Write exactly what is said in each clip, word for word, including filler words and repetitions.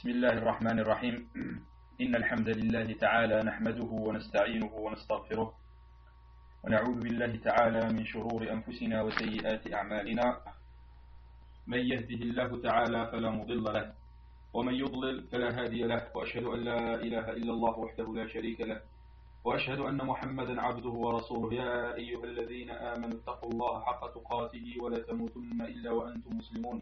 بسم الله الرحمن الرحيم. إن الحمد لله تعالى نحمده ونستعينه ونستغفره ونعوذ بالله تعالى من شرور أنفسنا وسيئات أعمالنا. من يهده الله تعالى فلا مضل له ومن يضلل فلا هادي له، وأشهد أن لا إله إلا الله وحده لا شريك له، وأشهد أن محمدا عبده ورسوله. يا أيها الذين آمنوا اتقوا الله حق تقاته ولا تموتن إلا وأنتم مسلمون.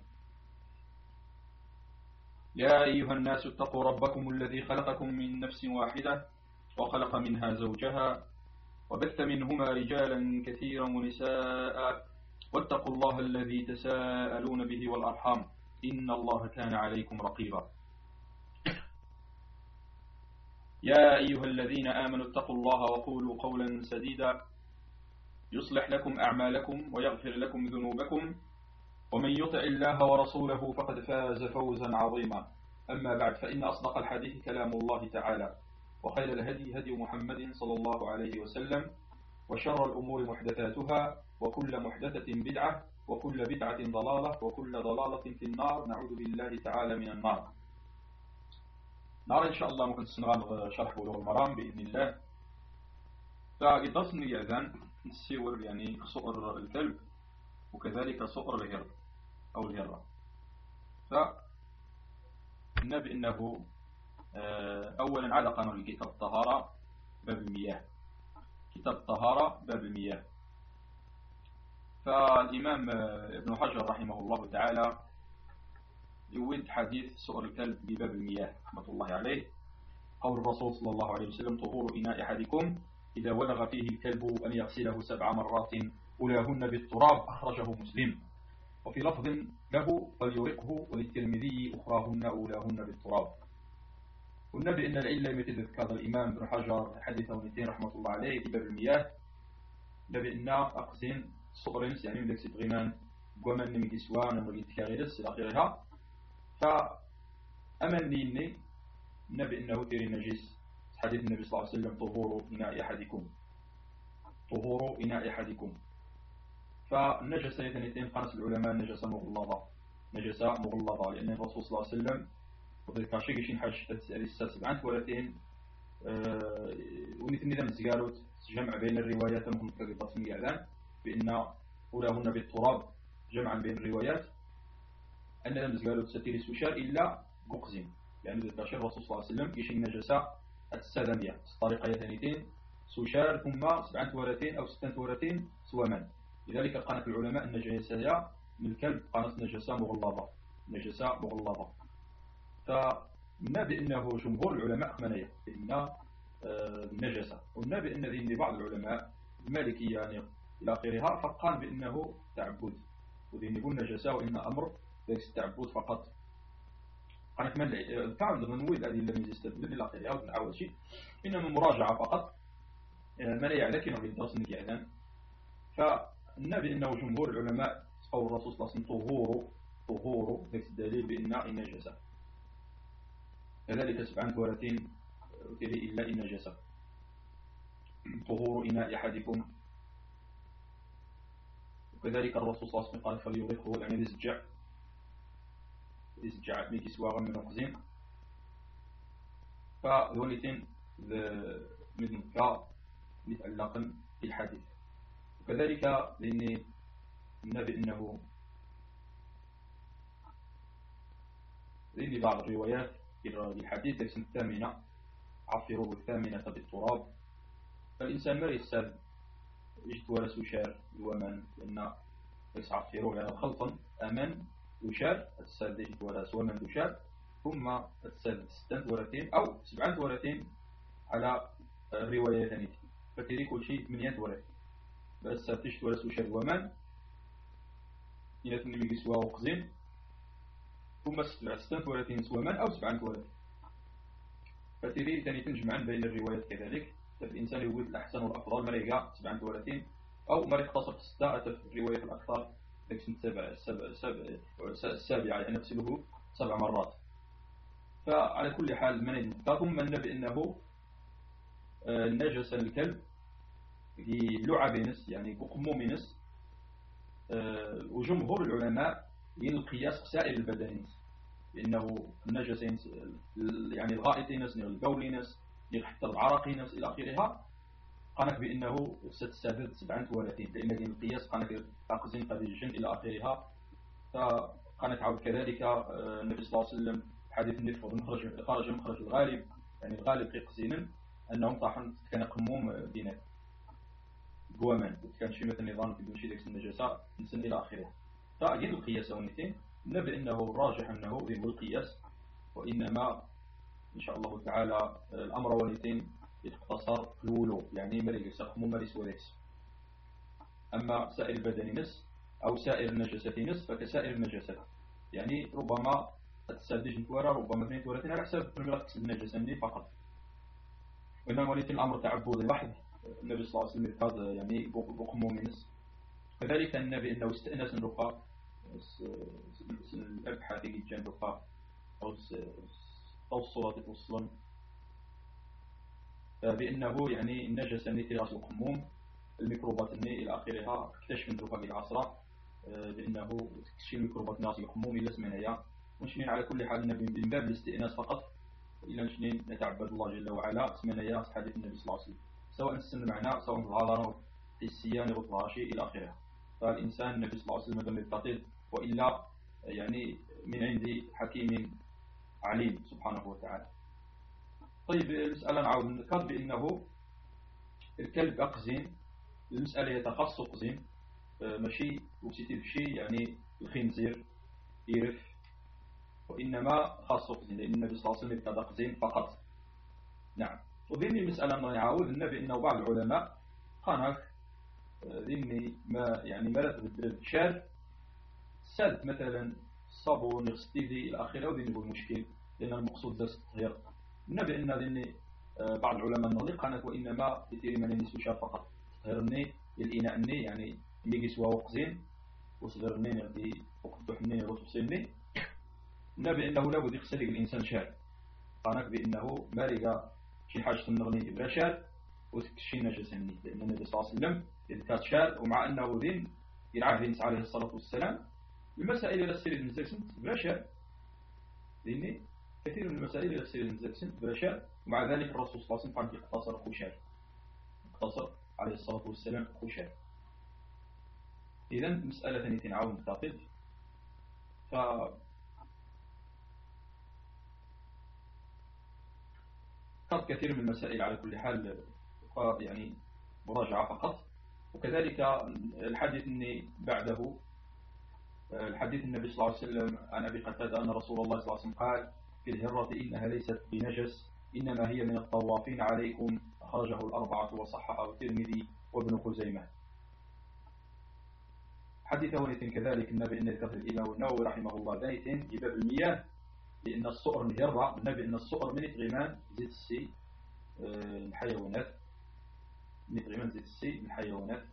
يا أيها الناس اتقوا ربكم الذي خلقكم من نفس واحدة وخلق منها زوجها وبث منهما رجالا كثيرا ونساء، واتقوا الله الذي تساءلون به والأرحام إن الله كان عليكم رقيبا. يا أيها الذين آمنوا اتقوا الله وقولوا قولا سديدا يصلح لكم أعمالكم ويغفر لكم ذنوبكم، ومن يطع الله ورسوله فقد فاز فوزا عظيما. أما بعد، فإن أصدق الحديث كلام الله تعالى، وخير الهدي هدي محمد صلى الله عليه وسلم، وشر الأمور محدثاتها، وكل محدثة بدعة، وكل بدعة ضلالة، وكل ضلالة في النار. نعوذ بالله تعالى من النار. نرى إن شاء الله ممكن نغامر شرح بلوغ المرام بإذن الله. فقدرنا يأذن نسيور يعني صقر الكلب وكذلك صقر الهر أو الهرة. فقلنا بأنه أولا على قانون كتاب الطهارة باب المياه. كتاب الطهارة باب المياه. فالإمام ابن حجر رحمه الله تعالى يود حديث سؤر الكلب بباب المياه رحمة الله عليه. قول الرسول صلى الله عليه وسلم: طهور إناء أحدكم إذا ولغ فيه الكلب أن يغسله سبع مرات أولاهن بالتراب. أخرجه مسلم. وفي لفظ له: فليرقه، وللترمذي: أخراهن أولاهن بالتراب. قلنا بأن العلة التي ذكرها الإمام ابن حجر حديثه الاثنين رحمة الله عليه في باب المياه لبأن أقسم صغرنس يعني ملك سبغمان ومن من كسوان ومن كاغيرس إلى آخرها. فأمن ليني نبي أنه تيري نجيس حديث النبي صلى الله عليه وسلم: طهور إناء أحدكم طهور إناء أحدكم. فالنجسة اثنتين قنص العلماء نجسة مغلظة نجسة مغلظة لأن الرسول صلى الله عليه وسلم وذلك شيء شين حاجة تسأل السادس عن ثلاثين أه ونثني ذا مزقالوت جمع بين الروايات مهم كقطة ميادان بأن أولاهن بالتراب جمعا بين الروايات أن ذا مزقالوت ستيري سوشار إلا ققزم، يعني ذلك الرسول صلى الله عليه وسلم يشين نجسة السادمية طريقة اثنتين سوشار ثم سبعة ثلاثين أو ستة ثلاثين سوامان. لذلك قالت العلماء أن النجاسة من الكلب قالت نجاسة مغلظة نجاسة مغلظة. فقلنا بأنه جمهور العلماء منايا بأن النجاسة. قلنا بأن ذي بعض العلماء المالكية يعني إلى آخرها فقال بأنه تعبد، وذي يقول نجاسة وإن أمر ليس التعبد فقط. قالت من تعود من ويد هذه الذي يستدل إلى آخرها ونعاود شيء إنما مراجعة فقط منايا لكن في الدرس نكيعلان. فقلنا بأنه جمهور العلماء قول الرسول صلى الله عليه وسلم: طهور طهور ليس الدليل بأن النجاسة. كذلك سبعان ثلاثين تري إلا النجاسة. طهور إناء أحدكم. وكذلك الرسول صلى الله عليه وسلم قال: فليرقه، يعني يزجع يزجع بكسوة من القزم. فذولتين من كا يتعلقن في الحديث. وكذلك لأن النبي إنه لأن بعض الروايات في الحديث تكسن الثامنة: عفروا الثامنة بالتراب. فالإنسان ما يسال يجد ولا سوشار الومن لأن يسعفروا يعني خلطا أمن وشار الساد يجد ولا سومن وشار ثم الساد ستة ورثين أو سبعة ورثين على الروايتين. فتري كل شيء من ورث بس تجد ولا سوشار الومن إلى تنمي بسوا وقزين ثم ستة ورثين سومن أو سبعة ورثين. فتري تاني تنجمع بين الروايات كذلك. فالإنسان يقول الأحسن والأفضل مريقا سبعة ثلاثين أو مريق تصف ستة في الرواية الأكثر لكن سبع سبع سبع السابعة يعني نفسه سبع مرات. فعلى كل حال من ثم النبي إنه نجس الكلب لعب نس يعني بقموم نس. وجمهور العلماء للقياس سائر البدن بأنه النجسين يعني الغائطينس البولينس حتى العرقينس إلى آخرها، قالك بأنه ستستعدد سبعة وثلاثين، لأن دين القياس قالك أقزين قد الجن إلى آخرها. فقالك عود كذلك النبي صلى الله عليه وسلم حديث النفخ مخرج خرج مخرج الغالب، يعني الغالب في قزين أنهم طاحن كان قموم دينات قوامان، كان شي مثل نظام بدون شي ديك النجاسة نسن إلى آخرها. فأجين القياس ونتين نبدأ أنه الراجح أنه ذي القياس، وإنما إن شاء الله تعالى الأمر ونتين يتقتصر في الولو، يعني مريق سقمو مريس وليس. أما سائر البدن نس أو سائر النجاسات نس فكسائر النجاسات، يعني ربما تستدج نتورا ربما اثنين ثلاثين على حسب المرات تكسب النجاسة مني فقط. وإنما ونتين الأمر تعبدي واحد، النبي صلى الله عليه وسلم قال يعني بقمو منس. كذلك النبي أنه استئناس الرقاء الأبحاث يجي جنب الرقاء أو الصورة توصلن بأنه يعني النجاسة التي غسل القموم الميكروبات الني إلى آخرها اكتشف من ذوق العصر بأنه تكشف الميكروبات ناس القموم إلى سمنايا. ونشنين على كل حال النبي من باب الاستئناس فقط، إلا نشنين نتعبد الله جل وعلا سمنايا حديث النبي صلى الله عليه وسلم، سواء السن معنا سواء ظاهرا حسيا غطراشي إلى آخرها. فالإنسان النبي صلى الله عليه وسلم يتقد، وإلا يعني من عند حكيم عليم سبحانه وتعالى. طيب المسألة نعاود نذكر بأنه الكلب أقزين، المسألة يتخص قزين ماشي وسيتي بشي يعني الخنزير يرف، وإنما خاص قزين لأن النبي صلى الله عليه وسلم ابتدى قزين فقط. نعم. وذني المسألة ما يعاود النبي أنه بعض العلماء قال ذني ما يعني مرات بالشارع سد مثلا الصابون يغسطيلي إلى آخره، وذني هو المشكل لأن المقصود ذا التطهير. النبي أن ذني بعض العلماء النظري قالت وإنما يتيري من النسوشة فقط تطهيرني الإناء الني يعني ميجيس وقزين وصغر النين يغدي وقدح النين وتصيني. النبي أنه لا بد يغسل الإنسان شار، قالك بأنه مارقة شي حاجة النغني إبرا شار وتكشي نجس الني، لأن النبي صلى الله عليه وسلم يذكر شار، ومع أنه ذين يرعاه ذين عليه الصلاة والسلام المسائل إلى السير النزاكسن إبرا شار، لأن كثير من المسائل إلى السير النزاكسن إبرا شار، ومع ذلك الرسول صلى الله عليه وسلم قال يقتصر خوشار، يقتصر عليه الصلاة والسلام خوشار. إذن مسألة ثانية تنعاون التعقيد. ف كانت كثير من المسائل على كل حال يعني مراجعة فقط. وكذلك الحديث الني بعده الحديث النبي صلى الله عليه وسلم عن أبي قتادة أن رسول الله صلى الله عليه وسلم قال في الهرة إنها ليست بنجس إنما هي من الطوافين عليكم، أخرجه الأربعة وصححه الترمذي وابن خزيمة. حديث ونيت كذلك النبي أن ذكر الإمام النووي رحمه الله ذايتين في باب المياه، لأن الصؤر الهرة النبي أن الصؤر من إطغمان زيت السي الحيوانات، من إطغمان زيت السي الحيوانات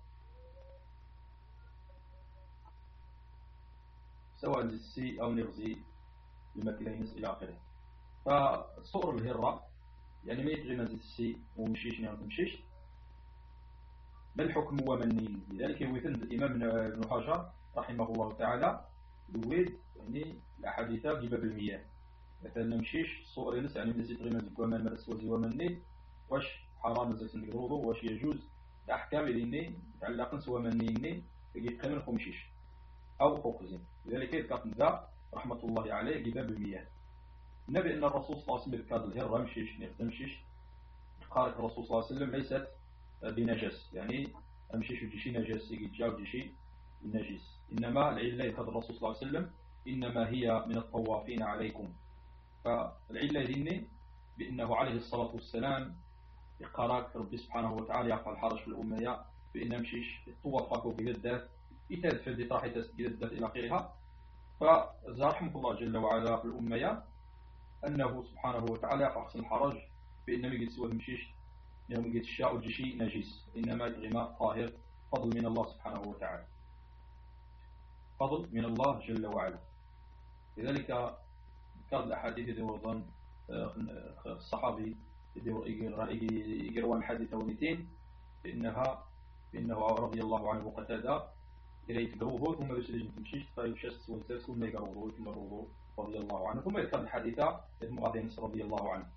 سواء زيت السي أو نغزي الماكلينس إلى آخره. فالصؤر الهرة يعني من إطغمان زيت السي ومشيش نعم تمشيش، ما الحكم ومنين؟ لذلك يوثن الإمام ابن حجر رحمه الله تعالى دويد يعني الأحاديث في باب المياه، مثلا نمشيش الصور ينس يعني نزيد غير نزيد ومن مرس وزي ومني واش حرام نزيد نقروضو واش يجوز الأحكام اللي تعلقن سوى منيني يجي قيمن خمشيش أو خوخزين. لذلك يذكر ذا رحمة الله عليه في باب المياه. النبي أن الرسول صلى الله عليه وسلم قال الهر رمشيش نمشيش قال الرسول صلى الله عليه وسلم ليست بنجس، يعني أمشيش وجيشي نجس يجي جاو جيشي النجس، إنما العلة يقول الرسول صلى الله عليه وسلم إنما هي من الطوافين عليكم. فالعلة ذني بأنه عليه الصلاة والسلام يقارك ربي سبحانه وتعالى يقع الحرج في الأمية بأن مشيش الطوافاكو بجدات يتدفل دي طاحي تسجيلات إلى آخرها. فزارحمه الله جل وعلا في الأمية أنه سبحانه وتعالى يقع الحرج بأن مجد سوى مشيش يوم يجد الشاء الجشي نجيس، إنما الغماء طاهر، فضل من الله سبحانه وتعالى، فضل من الله جل وعلا. لذلك كان الأحاديث يدور الصحابي يقروان حديث ونتين بأنها بأنه رضي الله عنه قتادة إلى يتقروه ثم يسلج تمشيش فيشس ويسلس ثم يقروه ثم يقروه رضي الله عنه، ثم يذكر الحادثة معاذ بن أنس رضي الله عنه.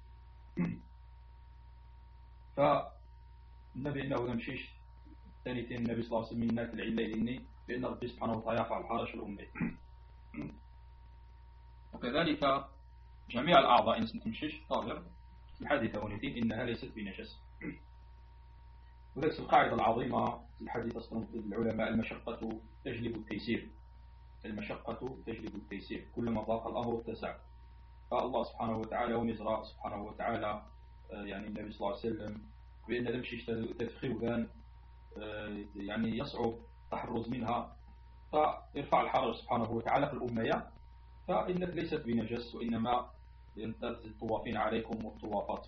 فالنبي أنه لمشيش ثاني تين النبي صلى الله عليه وسلم من العلة لأني لأن ربي سبحانه وتعالى يرفع الحرج الأمي. وكذلك جميع الأعضاء إن تمشيش طاهر في الحادثة ونتين إنها ليست بنجس. وذلك القاعدة العظيمة في الحديث أصلا العلماء: المشقة تجلب التيسير. المشقة تجلب التيسير، كلما ضاق الأمر اتسع. فالله سبحانه وتعالى ونزرع سبحانه وتعالى يعني النبي صلى الله عليه وسلم بأن لمشي تدخيوذان يعني يصعب التحرز منها، فيرفع الحرج سبحانه وتعالى في الأمية، فإنك ليست بنجس، وإنما ينتهز الطوافين عليكم والطوافات.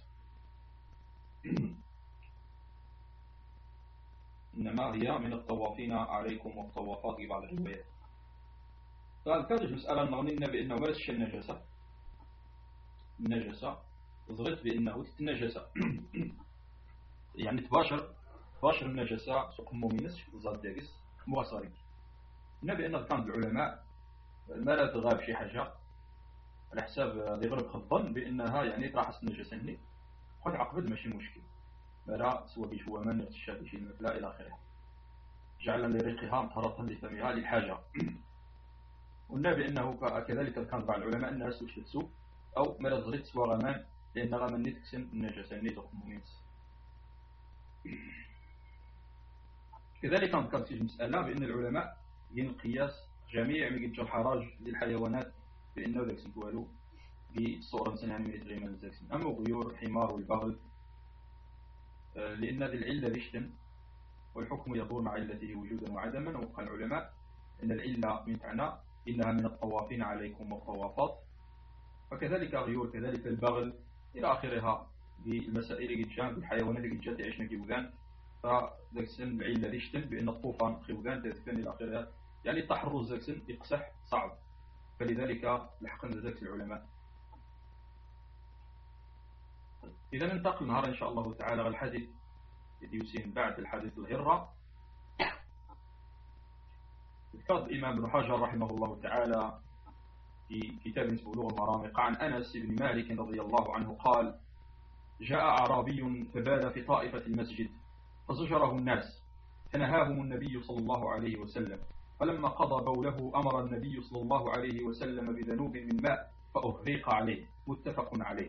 إنما هي من الطوافين عليكم والطوافات في بعض الروايات. فكانت المسألة نظنين بأنه ما لسش النجاسة النجاسة ظهرت بأنه النجاسة يعني تباشر تباشر النجاسة سوق مومينس زاد داقس مواصرين. إنما بأن كان العلماء ما لا تغاب شي حاجة على حساب ذي غرب الظن بأنها يعني تراحس النجاسة هني قد عقبت ماشي مشكل، لا سوى بيش هو من يغتشى شيء لا إلى آخره، جعل لريقها مطهرة لفمها للحاجة. قلنا بأنه كذلك كان بعض العلماء أنها سوشتسو أو ما لزغت سوى غمان لأن غمان نتكسن النجاسة نيتو مميز. كذلك كانت في المسألة بأن العلماء ين القياس جميع ميجي الحراج للحيوانات بأنه ذاك سنتوالو بصورة مثلا من يتغيما الزاكسين، أما غيور الحمار والبغل لأن ذي العلة ليشتن والحكم يدور مع علته وجودا وعدما. وقال العلماء أن العلة من معنى إنها من الطوافين عليكم والطوافات، وكذلك غيور كذلك البغل إلى آخرها بالمسائل اللي جات بالحيوانات اللي جات يعيشنا كيوذان، فذاك السن العلة ليشتن بأن الطوفان خيوذان تذكن إلى آخرها، يعني التحرز ذاك السن يقسح صعب، فلذلك لحقنا ذاك العلماء. إذا ننتقل نهار إن شاء الله تعالى على الحديث يسين بعد الحديث الهرة. ذكر الإمام ابن حجر رحمه الله تعالى في كتاب بلوغ المرام عن أنس بن مالك رضي الله عنه قال: جاء أعرابي فبال في طائفة المسجد فزجره الناس فنهاهم النبي صلى الله عليه وسلم، فلما قضى بوله أمر النبي صلى الله عليه وسلم بذنوب من ماء فأهريق عليه، متفق عليه.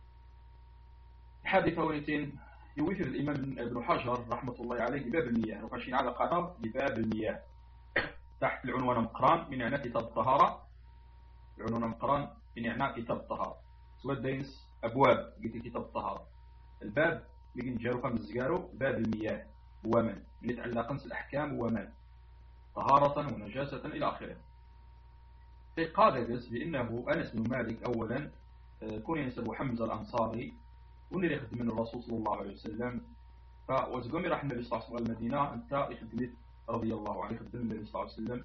حادثة ونتين يوفر الإمام ابن حجر رحمة الله عليه بباب المياه، وقاشين على قناة بباب المياه تحت العنوان مقران من عناء كتاب الطهارة. العنوان مقران من عناء كتاب الطهارة سوى دينس أبواب قلت كتاب الطهارة. الباب اللي نجارو خمس زجارو باب المياه ومن اللي تعلق نفس الأحكام ومن طهارة ونجاسة إلى آخره. في قال بأنه أنس بن مالك أولا كون ينسب حمزة الأنصاري ونري يخدم من الرسول صلى الله عليه وسلم، فوزقوم راح النبي صلى الله عليه وسلم المدينة أنت يخدم رضي الله عنه يخدم النبي صلى الله عليه وسلم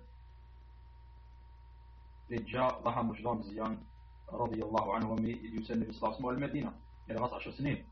جاء ضحى مجرم زيان رضي الله عنه ومي يسال النبي صلى الله عليه وسلم المدينة إلى غاص عشر سنين.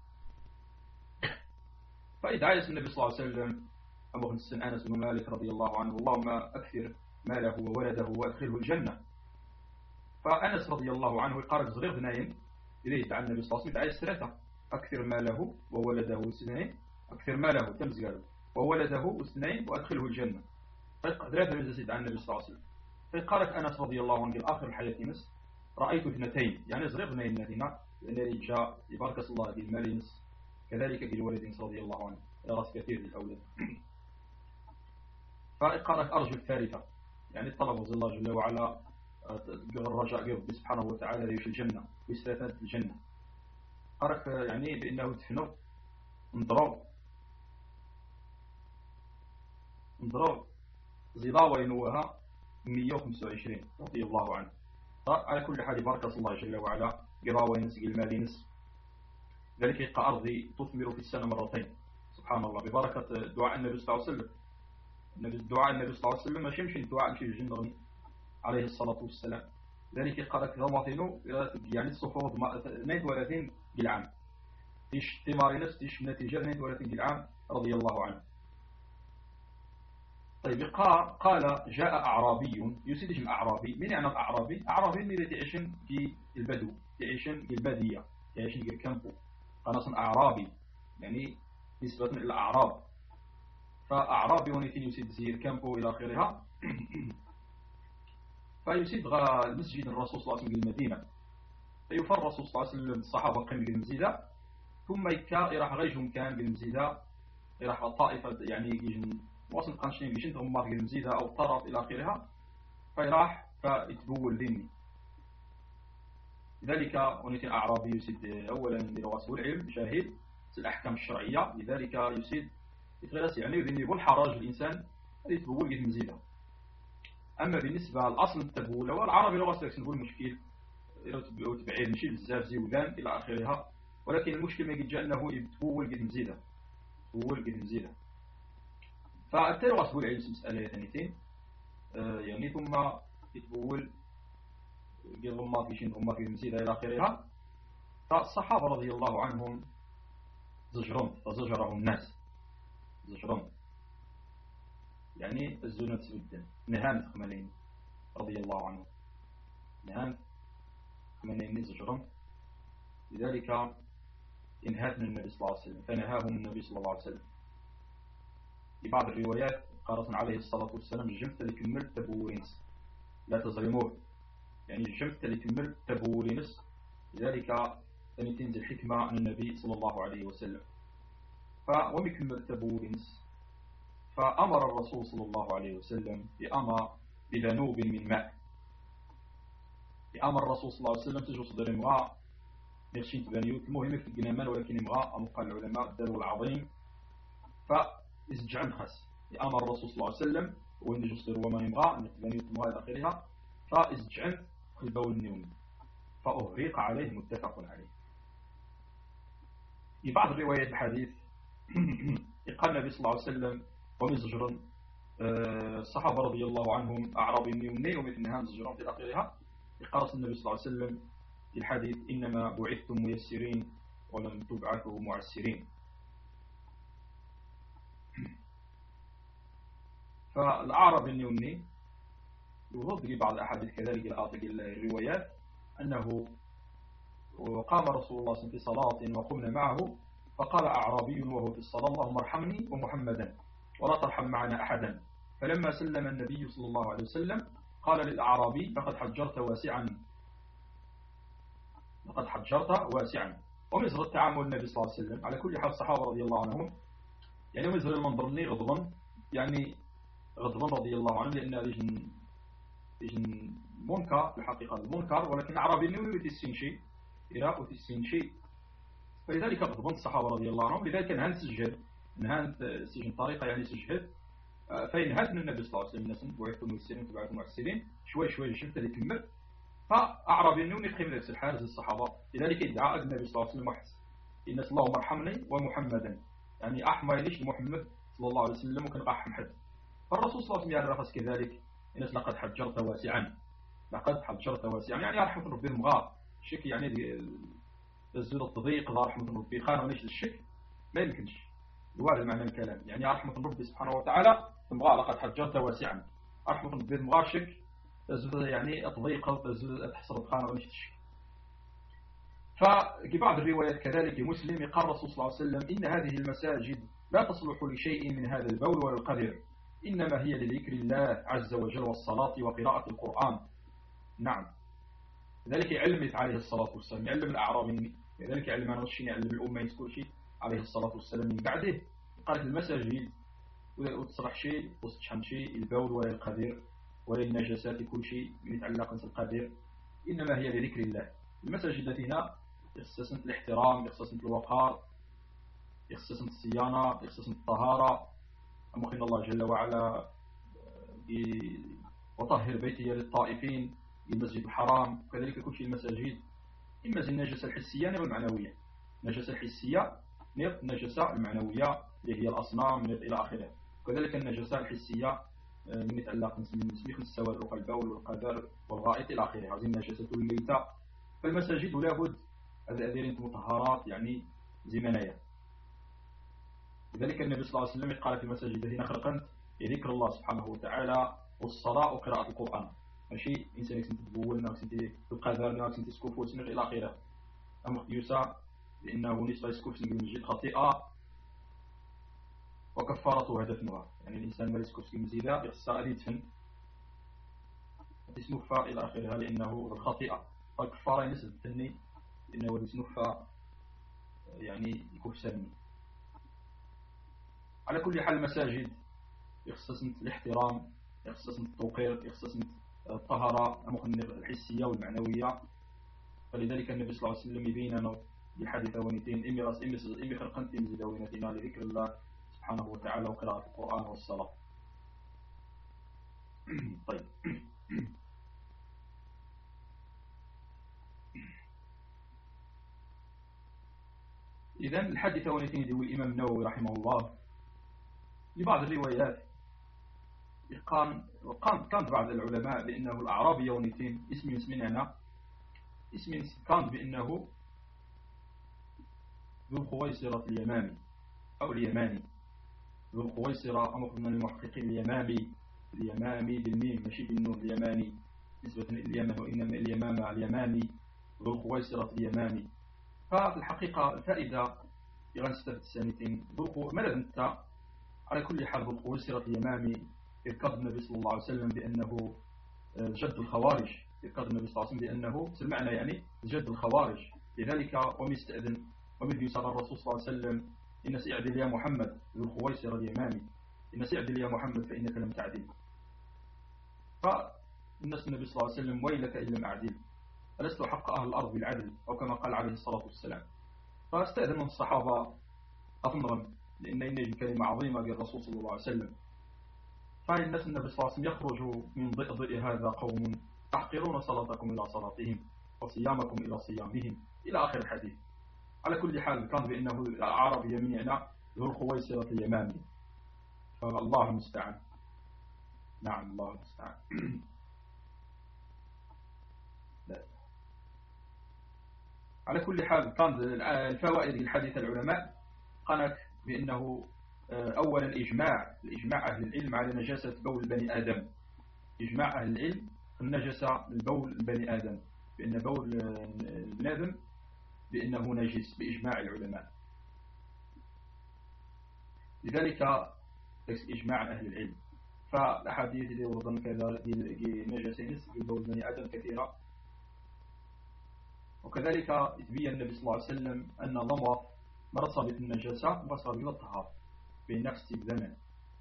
فإذا عايز النبي صلى الله عليه وسلم أبو السن أنس بن مالك رضي الله عنه: اللهم أكثر ماله وولده وأدخله الجنة. فأنس رضي الله عنه يقارب صغير بناين إليه دعا النبي صلى الله عليه وسلم دعا ثلاثة: أكثر ماله وولده واثنين، أكثر ماله تمز قالوا وولده واثنين وأدخله الجنة. فثلاثة من زيد عن النبي صلى الله عليه وسلم. فقالت أنس رضي الله عنه: آخر الحياة نس رأيت اثنتين، يعني صغير بناين مدينة لأن جاء يبارك الله بالمال نس كذلك بالولد رضي الله عنه راس كثير للأولاد. فقالت أرجو الثالثة، يعني الطلب الله جل وعلا الرجاء برب سبحانه وتعالى ليش الجنة ويستثنت الجنة. قالت يعني بأنه دفنوا انضروا انضروا زلاوة ينوها مئة وخمسة وعشرين رضي الله عنه. على كل حال بارك الله جل وعلا قراوة ينسق المال نس، ذلك يقع أرضي تثمر في السنة مرتين سبحان الله ببركة دعاء النبي صلى الله عليه وسلم. دعاء النبي صلى الله عليه وسلم ماشي يمشي دعاء مشي الجن عليه الصلاة والسلام. ذلك قالت رمضانه يعني الصفوف اثنين وثلاثين بالعام تيش تماري نفس تيش نتيجة اثنين وثلاثين بالعام رضي الله عنه. طيب قال قال جاء أعرابي يسيد اسم أعرابي. من يعني الأعرابي؟ أعرابي اللي تعيشن في البدو، تعيشن في البادية، تعيشن في الكامبو، قناص أعرابي يعني نسبة إلى الأعراب. فأعرابي ونيتين يسيد زي الكامبو إلى آخرها. فيسيد غا المسجد الرسول صلى الله عليه وسلم بالمدينة، فيفر الرسول صلى الله عليه وسلم الصحابة قيم بالمزيدة، ثم يكا يراح غيجهم كان بالمزيدة، يراح الطائفة يعني يجن واصل قنشين يجن غمار بالمزيدة أو طرف إلى آخرها، فيراح فيتبول ذني. لذلك ونيتين أعرابي يسيد أولا لرسول العلم شاهد الأحكام الشرعية، لذلك يسيد يتغلس يعني يذني يقول حراج الإنسان يتبول بالمزيدة. أما بالنسبة لأصل التبول والعربي لغة سيكون المشكل وتبعيد ماشي بزاف زيودان إلى آخرها، ولكن المشكل ما يجي أنه يتبول قد مزيدة، تبول قد مزيدة. فالتالي غاسبو العلم مسألة ثانيتين آه يعني ثم يتبول قد غمات كيشين غمات قد مزيدة إلى آخرها. فالصحابة رضي الله عنهم زجرون، فزجرهم الناس زجرون يعني الزنة سودا نهان خمالين رضي الله عنهم، نهان خمالين زجرون. لذلك انهاتنا النبي صلى الله عليه وسلم، فنهاهم النبي صلى الله عليه وسلم. في بعض الروايات قال عليه الصلاة والسلام الجمت اللي كمل تبورينس لا تظلموه، يعني الجمت اللي كمل تبورينس. لذلك تنزل الحكمة عن النبي صلى الله عليه وسلم. فوم يكمل تبورينس فأمر الرسول صلى الله عليه وسلم بأمر بذنوب من ماء، بأمر الرسول صلى الله عليه وسلم تجو صدر امرأة نرشين تبانيوت. المهم في الجنمان ولكن امرأة أمقال العلماء الدلو العظيم. فإزجعن خاص بأمر الرسول صلى الله عليه وسلم وإن نجو صدر وما امرأة نتبانيوت امرأة إلى آخرها. فإزجعن في البول النيوني فأهريق عليه متفق عليه. في بعض الروايات الحديث قال النبي صلى الله عليه وسلم ومزجرا الصحابة رضي الله عنهم أعرابي النيوني ومثلها زجرا في آخرها. قال النبي صلى الله عليه وسلم في الحديث إنما بعثتم ميسرين ولم تبعثوا معسرين. فالأعراب النيوني يوضح في بعض الأحاديث كذلك الآتي الروايات أنه وقام رسول الله صلى الله عليه وسلم في صلاة وقمنا معه فقال أعرابي وهو في الصلاة اللهم ارحمني ومحمدا ولا ترحم معنا أحدا. فلما سلم النبي صلى الله عليه وسلم قال للأعرابي لقد حجرت واسعا، لقد حجرت واسعا. ومزر التعامل النبي صلى الله عليه وسلم على كل حال الصحابة رضي الله عنهم يعني مزر المنظر لي غضبا، يعني غضبا رضي الله عنهم، لأن لجن لجن منكر الحقيقة المنكر، ولكن أعرابي نوي وتسين شيء إراء وتسين شيء، فلذلك غضبا الصحابة رضي الله عنهم. لذلك نهان سجد نهان سجن طريقة يعني سجد فإنهات من النبي صلى الله عليه وسلم الناس بعثتم ميسرين وتبعثم معسرين شوي شوي شفت اللي كمل. فأعرابي نوي قيم نفس الحارس الصحابة. لذلك ادعاء النبي صلى الله عليه وسلم وحس الناس اللهم ارحمني ومحمدا، يعني أحمى ليش محمد صلى الله عليه وسلم وكان قاح محمد. فالرسول صلى الله عليه وسلم يعرف كذلك الناس لقد حجرت واسعا، لقد حجرت واسعا يعني رحمة ربي المغار الشك يعني الزود التضييق لا رحمة ربي خانه وليش الشك ما يمكنش دوار معنى الكلام، يعني رحمة ربي سبحانه وتعالى المغار لقد حجرت واسعا، رحمة ربي المغار شك الزود يعني التضييق الزود تحصل خانه وليش الشك. ففي بعض الروايات كذلك مسلم قال الرسول صلى الله عليه وسلم إن هذه المساجد لا تصلح لشيء من هذا البول ولا القدر، إنما هي لذكر الله عز وجل والصلاة وقراءة القرآن. نعم، ذلك علمت عليه الصلاة والسلام، يعلم الأعراب مني، ذلك علم أنا وشين يعلم الأمة يذكر شيء عليه الصلاة والسلام. من بعده قالت المساجد وتصرح شيء وتشحن شيء البول ولا القدر ولا النجاسات كل شيء يتعلق بالقدر، إنما هي لذكر الله. المساجد التي هنا يخصصن الاحترام، يخصصن الوقار، يخصصن الصيانة، يخصصن الطهارة. أمخنا الله جل وعلا وطهر بيتي للطائفين المسجد الحرام، كذلك كل شيء المساجد إما زي النجاسة الحسية أو المعنوية. النجاسة الحسية نير النجاسة المعنوية اللي هي الأصنام إلى آخره، كذلك النجاسة الحسية من يتعلق بسميخ السواد والبول والقدر والغائط إلى آخره، هذه النجاسة الميتة. فالمساجد لابد أذيرين مطهرات يعني زي منايا. لذلك النبي صلى الله عليه وسلم قال في المساجد التي نخرقنت ذكر الله سبحانه وتعالى والصلاة وقراءة القرآن، ماشي إنسان يكسنت تبولنا وكسنت القدر وكسنت تسكوف وسنغ إلى آخره. أما يوسع لأنه نسبة يسكوف سنغ المسجد خطيئة وكفارته هدفنها، يعني الإنسان ما يسكوف سنغ مزيدة يخصى أن يدفن تسنوفى إلى آخرها لأنه الخطيئة، فالكفارة ينسب التني لأنه تسنوفى يعني يكوف سامي. على كل حال المساجد يخصص الاحترام، يخصص التوقير، يخصص الطهارة الحسية والمعنوية. فلذلك النبي صلى الله عليه وسلم يبين لنا بالحديث ونتين إمي رأس إمي سز إمي خلقنتين زدوينتنا لذكر الله سبحانه وتعالى وقراءة القرآن والصلاة. طيب إذن الحديث ونتين ذو الإمام النووي رحمه الله لبعض الروايات كان كان بعض العلماء بأنه الأعرابي ونتين اسم اسمين هنا اسم كان بأنه ذو الخويصرة اليمامي أو اليماني، ذو الخويصرة أما قلنا المحققين اليمامي، اليمامي بالميم ماشي بالنون، اليماني نسبة اليمن وإنما اليمامة اليماني، ذو الخويصرة اليمامي. ففي الحقيقة الفائدة يغنستفد السنتين ذو ماذا أنت على كل حال ذو الخويصرة اليمامي يذكر النبي صلى الله عليه وسلم بأنه جد الخوارج، يذكر النبي صلى الله عليه وسلم بأنه سمعنا يعني جد الخوارج. لذلك ومستأذن ومثل يسأل الرسول صلى الله عليه وسلم إن سيعدل يا محمد ذو الخويصرة اليمامي، إن سيعدل يا محمد فإنك لم تعدل. فالناس النبي صلى الله عليه وسلم ويلك إن لم أعدل ألست حق أهل الأرض بالعدل أو كما قال عليه الصلاة والسلام. فاستأذن الصحابة أمرا لأن إن كلمة عظيمة بالرسول صلى الله عليه وسلم. فالناس النبي صلى الله عليه وسلم يخرج من ضئضئ هذا قوم تحقرون صلاتكم إلى صلاتهم وصيامكم إلى صيامهم إلى آخر الحديث. على كل حال كان بأنه العرب يميننا ذو الخويصرة اليمامي، فالله المستعان. نعم الله المستعان. على كل حال كان الفوائد الحديث العلماء قالت بأنه أولا إجماع الإجماع أهل العلم على نجاسة بول بني آدم، إجماع أهل العلم النجاسة البول بني آدم، بأن بول ابن آدم بأنه نجس بإجماع العلماء. لذلك إجماع أهل العلم. فالأحاديث اللي وردن كذا نجاسة نسب بول بني آدم كثيرة. وكذلك يتبين النبي صلى الله عليه وسلم أن ضمر مرصبة النجاسة مرصبة إلى الطهارة في نفس الزمن.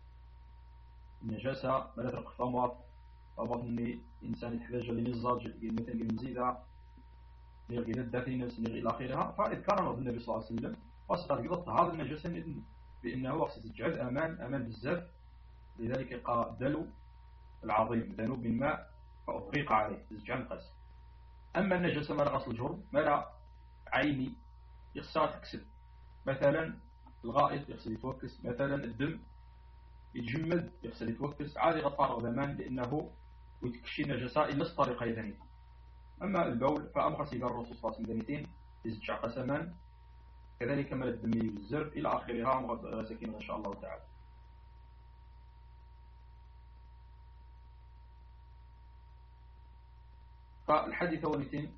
النجاسة لا ترق ثمر أظن إنسان يحتاج لنزاج مثل المزيدة نغي الدافينس نغي إلى آخرها. فإذ كان النبي صلى الله عليه وسلم وصل إلى الطهارة النجاسة بأنه وقت تجعل أمان أمان بالزاف. لذلك قال دلو العظيم ذنوب من ماء فأغرق عليه تجعل قس. أما النجاسة ما غسل الجرم ما لا عيني يخسر تكسب، مثلا الغائط يخسر يتوكس، مثلا الدم يتجمد يخسر يتوكس، عادي غطار زمان لأنه ويتكشي نجاسة إلا الطريقة يدني. أما البول فأمر سيدار الرسول صلى الله عليه وسلم يزجع قسمان، كذلك مال الدم يزر إلى آخرها مغض سكين إن شاء الله تعالى. فالحديث ونتين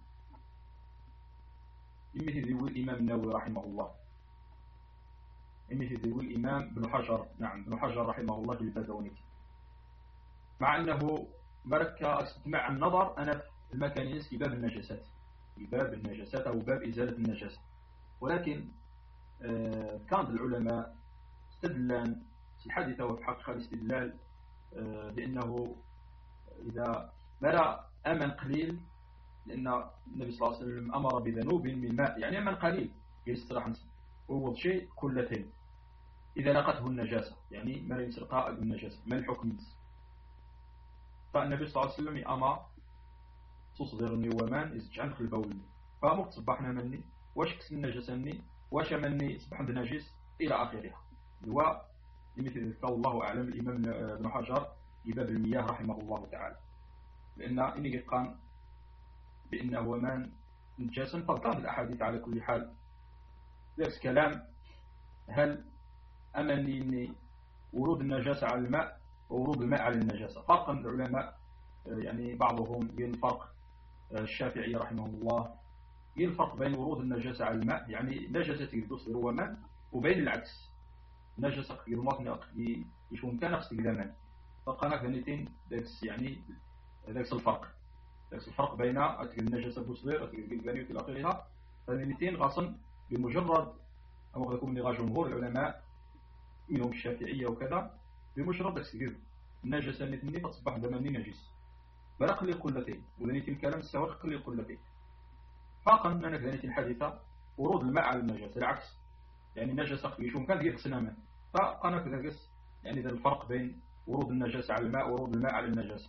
مثل ذوي الإمام النووي رحمه الله، مثل ذوي الإمام بن حجر، نعم بن حجر رحمه الله في البدونية، مع أنه برك استمع النظر أنا في المكان ينسي باب النجاسات، باب النجاسات أو باب إزالة النجاسة. ولكن آه كان العلماء استدلان في الحادثة وفي حقيقة الاستدلال آه بأنه إذا مرى أمن قليل، لأن النبي صلى الله عليه وسلم أمر بذنوب من ماء يعني أمن قليل يستراح نسب ووض شيء كلتين إذا لقته النجاسة، يعني ما يسرقاء بالنجاسة ما الحكم. فالنبي صلى الله عليه وسلم أمر تصدرني ومان إزجعن في البول فأمر تصبحنا مني واش كس النجاسة مني واش مني صبح بنجس إلى آخرها. هو لمثل ذلك الله أعلم. الإمام ابن حجر بباب المياه رحمه الله تعالى، لأن إني قال بأنه ومان نجاسا فكان الأحاديث على كل حال نفس كلام. هل أمني إني ورود النجاسة على الماء ورود الماء على النجاسة. فرقا العلماء يعني بعضهم بين الفرق الشافعي رحمه الله بين الفرق بين ورود النجاسة على الماء يعني نجاسة تصدر هو ماء وبين العكس نجاسة الماء يشون كان نفس الزمان. فقنا كانتين داكس يعني داكس الفرق داكس الفرق بين النجاسة تصدر الجانب إلى آخرها. فالنتين غاصن بمجرد أو يكون لغا جمهور العلماء منهم الشافعية وكذا بمجرد داكس النجاسة التي تصبح زمني نجس برق لي قلتين وذنيت الكلام السواق لي قلتين. فاقا أنا ذنيت الحادثة ورود الماء على النجاسة العكس يعني النجاسة يشون كان غير سناما. فأنا كذا يعني ذا الفرق بين ورود النجاسة على الماء ورود الماء على النجاسة.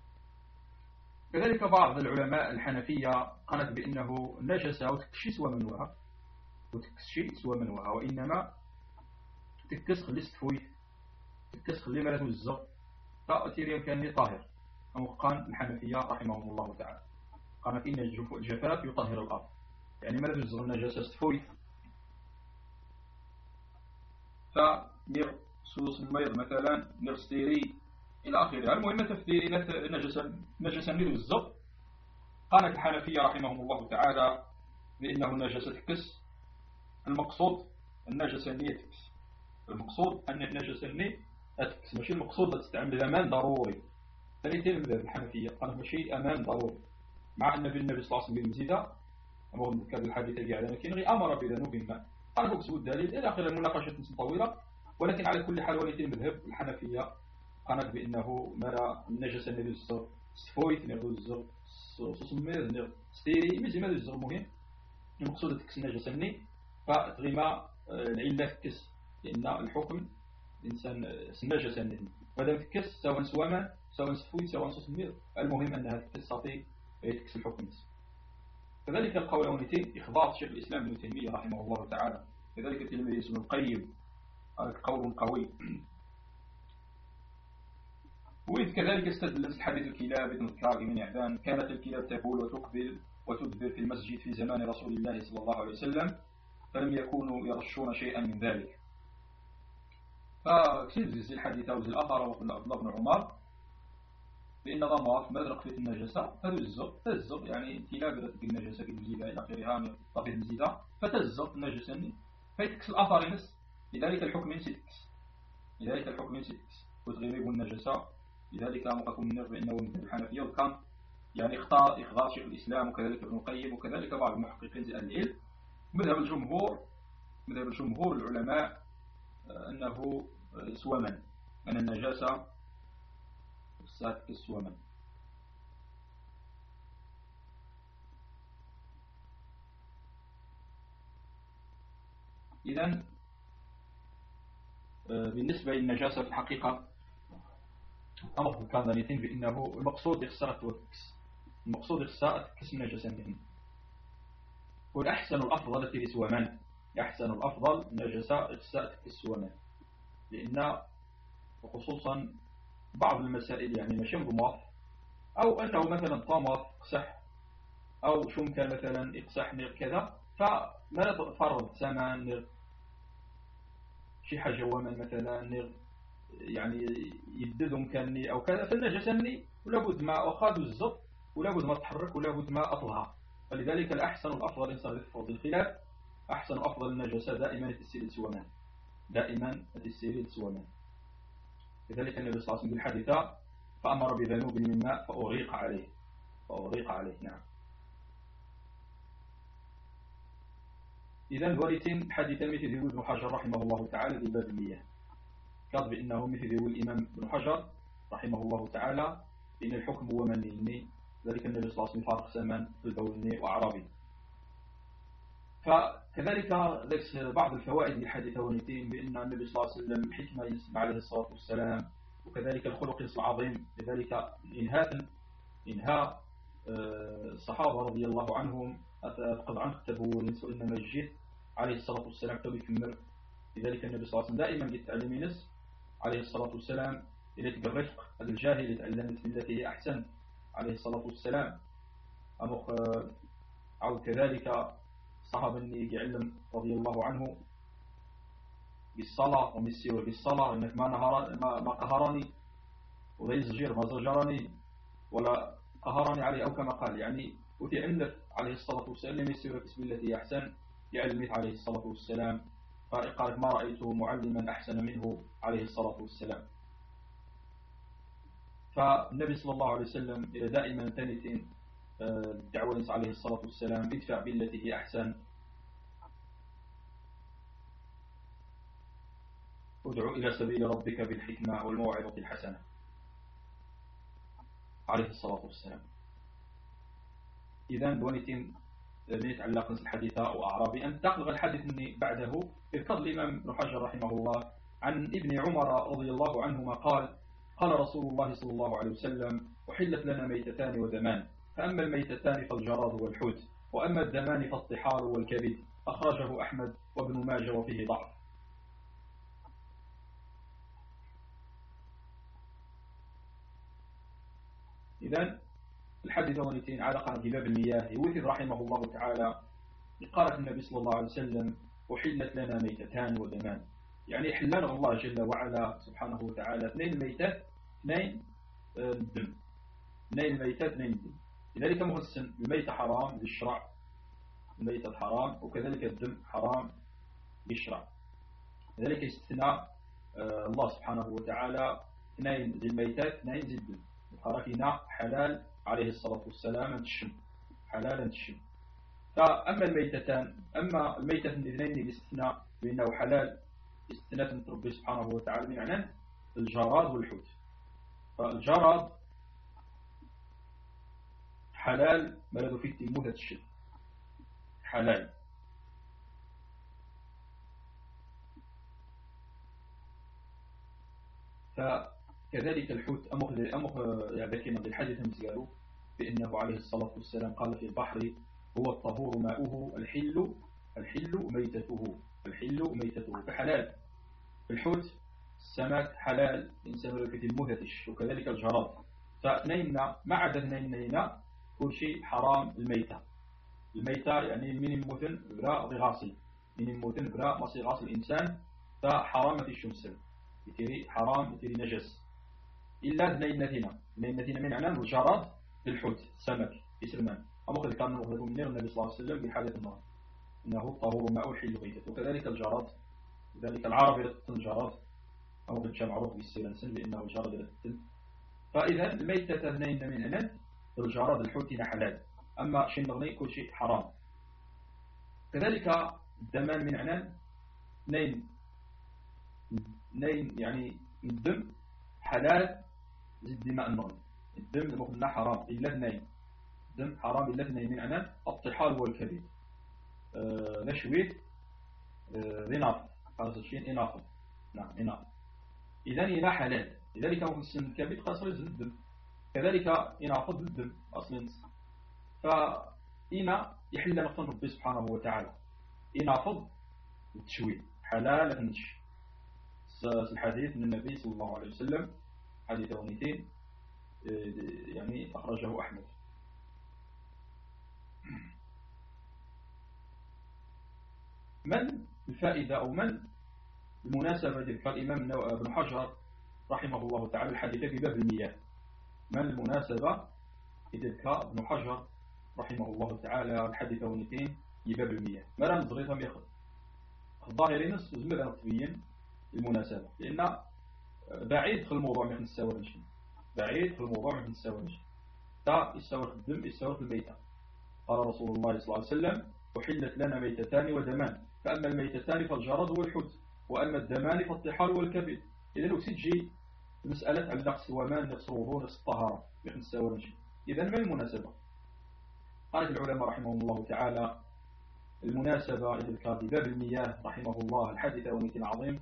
كذلك بعض العلماء الحنفية قالت بأنه النجاسة وتكشي سوى منوها وتكشي سوى منوها وإنما تكسخ لستفوي تكسخ لما لا تنزغ فأتيريا كان طاهر. أو قال الحنفية رحمهم الله تعالى قال إن الجفاف يطهر الأرض يعني ما لا تنزغ النجاسة ستفوي فنير سوس الميض مثلا نير ستيري إلى آخره. المهم تفسير نجسا نجسا نير الزق. قالت الحنفية رحمهم الله تعالى بأنه النجسة تكس المقصود النجسة نية تكس المقصود أن النجسة نية تكس ماشي المقصود تستعمل أمان ضروري. ثانيتين من الحنفية قالت ماشي أمان ضروري مع أن النبي صلى الله عليه وسلم بالمزيدة أمر كان الحديث اللي على كنغي أمر بذنوب ما قال بكسو الدليل إلى آخر المناقشة طويلة. ولكن على كل حال وليتين مذهب الحنفية قالت بأنه مرى النجسة نير الزر سفويت نير الزر سسمير نير ستيري مزي ماذا الزر مهم المقصود تكس النجسة ني فتغيما العلة تكس لأن الحكم الإنسان النجسة ني مادام تكس سواء سواما سواء سفويت سواء سسمير المهم أنها تكس تعطي تكس الحكم. كذلك القولونيتين إخبار شيخ الإسلام ابن تيمية رحمه الله تعالى كذلك تلميذ ابن القيم قول قوي. وإذ كذلك استدلت حديث الكلاب المذكر من إعدان كانت الكلاب تبول وتقبل وتدبر في المسجد في زمان رسول الله صلى الله عليه وسلم فلم يكونوا يرشون شيئا من ذلك. فكسيز الحديث وزي الأثر وقال عبد الله بن عمر بأن ضمار مدرق في النجاسة فتزق تزق يعني كلاب بالنجاسة بالمزيدة إلى آخرها طفي المزيدة فتزق النجاسة فيتكس الأثر ينس لذلك الحكم ينسيتكس لذلك الحكم ينسيتكس وتغيب النجاسة. لذلك مقاكم النر بأنه من الحنفية وكان يعني اختار إخبار شيخ الإسلام وكذلك ابن القيم وكذلك بعض المحققين زي العلم. مذهب الجمهور مذهب الجمهور العلماء أنه سوما أن النجاسة ساتك السوما. إذن بالنسبة للنجاسة في الحقيقة أمر كان ذلك بأنه المقصود إخساء وتكس المقصود إخساء تكس النجاسة منه. والأحسن الأفضل التي سوما أحسن الأفضل نجاسة إخساء تكس سوما لأن وخصوصا بعض المسائل يعني ماشي مضماف أو أنه مثلا طامط قسح أو شمكة مثلا إقسح نير كذا فما لا تفرض ثمن نير شي حاجة ومن مثلا نير يعني يددهم كاني أو كذا فالنجسة ولا بد ما أخذ الزب ولا بد ما تحرك ولا بد ما أطلها. فلذلك الأحسن الأفضل إنسان يفضل الخلاف أحسن أفضل النجاسة دائما التسير سوامان دائما التسير سوامان. لذلك النبي صلى الله عليه وسلم بالحادثة فأمر بذنوب من ماء فأغيق عليه فأغيق عليه. نعم. إذا الوارثين حديث مثل ذو ابن حجر رحمه الله تعالى في باب المياه قال بأنه مثل ذو الإمام ابن حجر رحمه الله تعالى إن الحكم هو مني ذلك النبي صلى الله عليه وسلم فارق سمان في البولني وأعرابي. فكذلك ليس بعض الفوائد للحديث والنتين بأن النبي صلى الله عليه وسلم حكمة يسمع عليه الصلاة والسلام وكذلك الخلق العظيم. لذلك إنهاء إنهاء الصحابة رضي الله عنهم أفقد عنه كتبوا إنما الجد عليه الصلاة والسلام تبي في المر. لذلك النبي صلى الله عليه وسلم دائما يتعلم نس عليه الصلاة والسلام إلى الرفق الجاهل يتعلم بالتي هي أحسن عليه الصلاة والسلام. أو كذلك الصحابة اللي يعلم رضي الله عنه بالصلاة ومسير بالصلاة إنك ما نهار ما قهرني وذا يزجير ما زجرني ولا قهرني عليه، أو كما قال يعني وتعنف عليه الصلاة والسلام لم يسير بسم الله أحسن يعلمت عليه الصلاة والسلام، فقال ما رأيته معلما أحسن منه عليه الصلاة والسلام. فالنبي صلى الله عليه وسلم دائما تنت الدعوة عليه الصلاة والسلام ادفع بالتي هي أحسن، ادعو إلى سبيل ربك بالحكمة والموعظة الحسنة عليه الصلاة والسلام. إذا دونيتين من يتعلق الحديث أو أعرابي أن تقلغ الحديث مني بعده اذكر الإمام ابن حجر رحمه الله عن ابن عمر رضي الله عنهما قال قال رسول الله صلى الله عليه وسلم أحلت لنا ميتتان ودمان، فأما الميتتان فالجراد والحوت، وأما الدمان فالطحال والكبد، أخرجه أحمد وابن ماجه وفيه ضعف. إذن الحديث ونتين علاقة بباب المياه يوثد رحمه الله تعالى قالت النبي صلى الله عليه وسلم أحلت لنا ميتتان ودمان، يعني حلنا الله جل وعلا سبحانه وتعالى اثنين الميتات اثنين الدم، اثنين الميتات اثنين الدم. لذلك مغسن الميتة حرام للشرع، الميتة حرام وكذلك الدم حرام للشرع. لذلك استثنى الله سبحانه وتعالى اثنين ذي الميتات اثنين ذي الدم، وقال حلال عليه الصلاة والسلام أن تشم حلال أن تشم. فأما الميتتان أما الميتة الاثنين باستثناء بأنه حلال استثناء من ربي سبحانه وتعالى بمعنى الجراد والحوت. فالجراد حلال بلد في التلموذة الشد حلال، فكذلك الحوت أمخ أمخ يعني ذكرنا بالحديث المسجد بأنه عليه الصلاة والسلام قال في البحر هو الطهور ماؤه الحل الحل ميتته الحل ميتته فحلال. الحوت السمك حلال إنسان في المثتش، وكذلك الجراد. فاثنين ما عدا اثنين كل شيء حرام. الميتة الميتة يعني من المثن غراء غاصل من المثن غراء مصي غاصل الإنسان، فحرام في الشمس يتري حرام يتري نجس إلا اثنين نتينا اثنين نتينا من عنان الجراد للحوت السمك يسلمان. أما قد كان مخرج من النبي صلى الله عليه وسلم بحالة النار إنه طهور ماء الحل ميتته، وكذلك الجراد ذلك العرب يلتن الجراد أو قد شاء معروف بالسلسل بأنه الجراد يلتن. فإذا الميتة اثنين من عنان الجراد الحوت حلال، أما شيء نغني كل شيء حرام. كذلك الدمان من عنان اثنين اثنين يعني الدم حلال زد دماء النغني، الدم المخلنا حرام إلا اثنين، الدم حرام إلا اثنين من عنان الطحال والكبد. آه نشويت ذناف قاصد الشيء إناف نعم إناف. إذا إلى حلال، لذلك ممكن السن الكبد قاصد الدم، كذلك إنافض الدم أصلا. فإنا يحل نقطة ربي سبحانه وتعالى إنافض التشويه حلال لنش. الحديث من النبي صلى الله عليه وسلم حديث ونيتين يعني أخرجه أحمد. من الفائدة أو من المناسبة ذكر الإمام ابن حجر رحمه الله تعالى الحديث في باب المياه؟ من المناسبة ذكر ابن حجر رحمه الله تعالى الحديث ونيتين في باب المياه؟ ما راه نظريتهم ياخذ الظاهرين زمد أن تبين المناسبة، لأن بعيد في الموضوع من السواد شيء بعيد في الموضوع من السواد شيء تا يستوى الدم يستوى الميتة. قال رسول الله صلى الله عليه وسلم أحلت لنا ميتتان ودمان، فأما الميتتان فالجراد والحوت، وأما الدمان فالطحال والكبد. إذا لو سيجي مسألة على نقص ومان نقص الوضوء نقص الطهارة من السواد شيء. إذا ما المناسبة؟ قالت العلماء رحمهم الله تعالى المناسبة لذكر باب المياه رحمه الله الحديث ونيتين عظيم.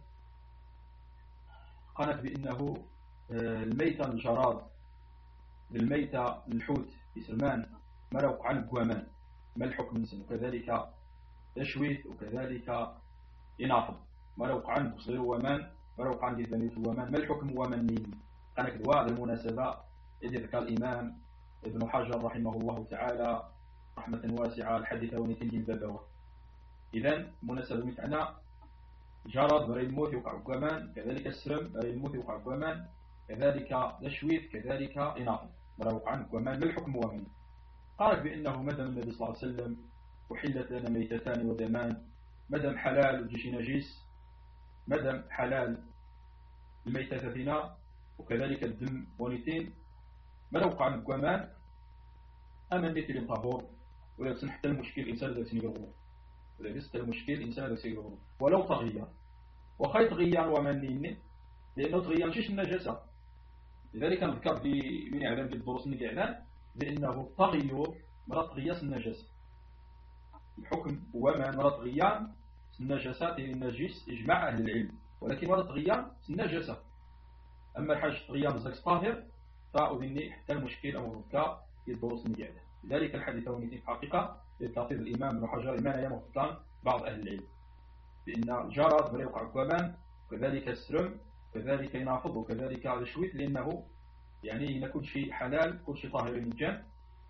قالت بأنه الميتة الجراد بالميتة الحوت يسلمان ما لو عن القوامان ما الحكم نسن، وكذلك تشويت وكذلك ينافض ما لو عن بصير ومان ما لو عن جذبانية ومان ما الحكم ومن مين. قالت الواء المناسبة إذ ذكر الإمام ابن حجر رحمه الله تعالى رحمة واسعة الحديث ونيتين البابوة. إذن مناسبة متعنا جرد بري الموت يوقع قوامان، كذلك السرم بري الموت يوقع قوامان، كذلك تشويت، كذلك إناث مروق عنك وما الحكم ومن قال بأنه مدام النبي صلى الله عليه وسلم أحلت لنا ميتتان ودمان، مدام حلال وجيش نجيس، مدام حلال الميتة فينا وكذلك الدم ونيتين مروق عنك ومان أما نيتي طهور ولا حتى المشكل إنسان ذا سنقربه ولا لست المشكل إنسان ذا سنقربه ولو تغير وخيط غيان ومنين لأنه تغير شيش النجاسة. لذلك نذكر في من إعلام الدروس من الإعلان بأنه التغير مرات غياس النجاسة. الحكم هو ما مرات غيان النجاسة النجيس إجماع أهل العلم، ولكن مرات غيان النجاسة. أما الحاجة غيان الزكس طاهر فأذني حتى المشكل أو نذكر في الدروس من الإعلان. لذلك الحديث هو في حقيقة لتلفيظ الإمام ابن حجر إيمان يمختان بعض أهل العلم بأن جرد ولا يوقع كمان وكذلك السرم وكذلك ينافض وكذلك الشويت لأنه يعني إن كل شيء حلال كل شيء طاهر من جن.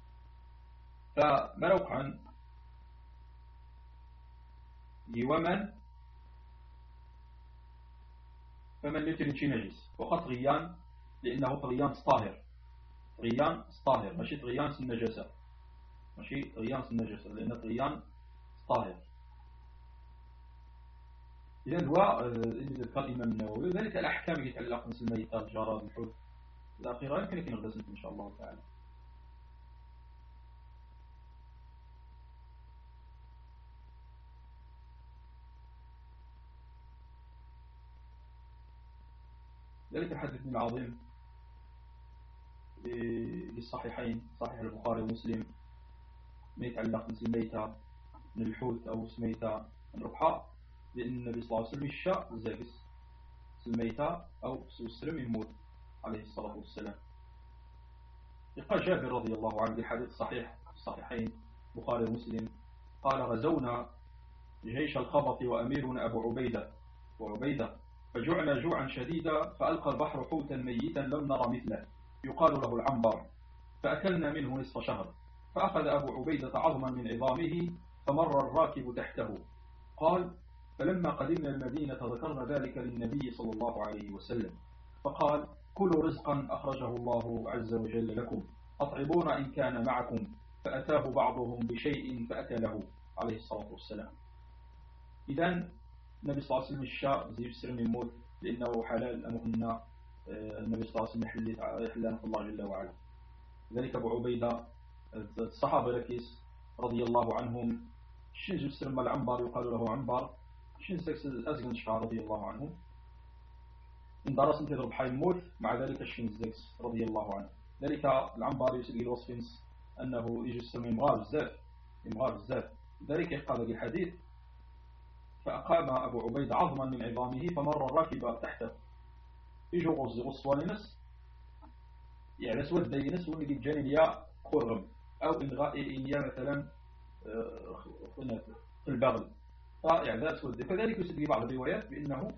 فما يوقع يومن فمن يترين شيء نجس وقد غيان لأنه غيان طاهر، غيان طاهر ماشي غيان النجاسة، ماشي غيان النجاسة لأن غيان طاهر. إذن هو ذكر الإمام النووي ذلك الأحكام يتعلق مثل الميتة الجراد الحوت إلى آخره يمكن أن نغدس إن شاء الله تعالى. ذلك الحديث العظيم للصحيحين صحيح البخاري ومسلم ما يتعلق مثل الميتة من الحوت أو سميتة من ربحة لأن النبي صلى الله عليه وسلم الشاء الزاكس الميتة أو السلم يموت عليه الصلاة والسلام. يقال جابر رضي الله عنه الحديث صحيح الصحيحين البخاري ومسلم قال غزونا جيش الخبط وأميرنا أبو عبيدة وعبيدة فجعنا جوعا شديدا فألقى البحر حوتا ميتا لم نرى مثله يقال له العنبر فأكلنا منه نصف شهر فأخذ أبو عبيدة عظما من عظامه فمر الراكب تحته. قال فلما قدمنا المدينة ذكرنا ذلك للنبي صلى الله عليه وسلم فقال كلوا رزقا أخرجه الله عز وجل لكم أطعبون إن كان معكم فأتاه بعضهم بشيء فأكله عليه الصلاة والسلام. إذن النبي صلى الله عليه وسلم الشاء زي السلم يموت لأنه حلال أمهن النبي صلى الله عليه وسلم يحلنا الله جل وعلا. ذلك أبو عبيدة الصحابة ركيس رضي الله عنهم شنز السلم العنبر يقال له عنبر شنز أزغن شعر رضي الله عنه إن درس انت ضرب حي موت مع ذلك الشنز رضي الله عنه. ذلك العنبر يسأل الوصف أنه يجي السلم يمغى بزاف يمغى بزاف. ذلك يقال الحديث فأقام أبو عبيد عظما من عظامه فمر الراكب تحته يجو غز غصوانينس يعني سود دينس ونجي جانيا قرم أو إنغاء إنيا مثلا في البغل فيعني سود. فذلك يسد بعض الروايات بأنه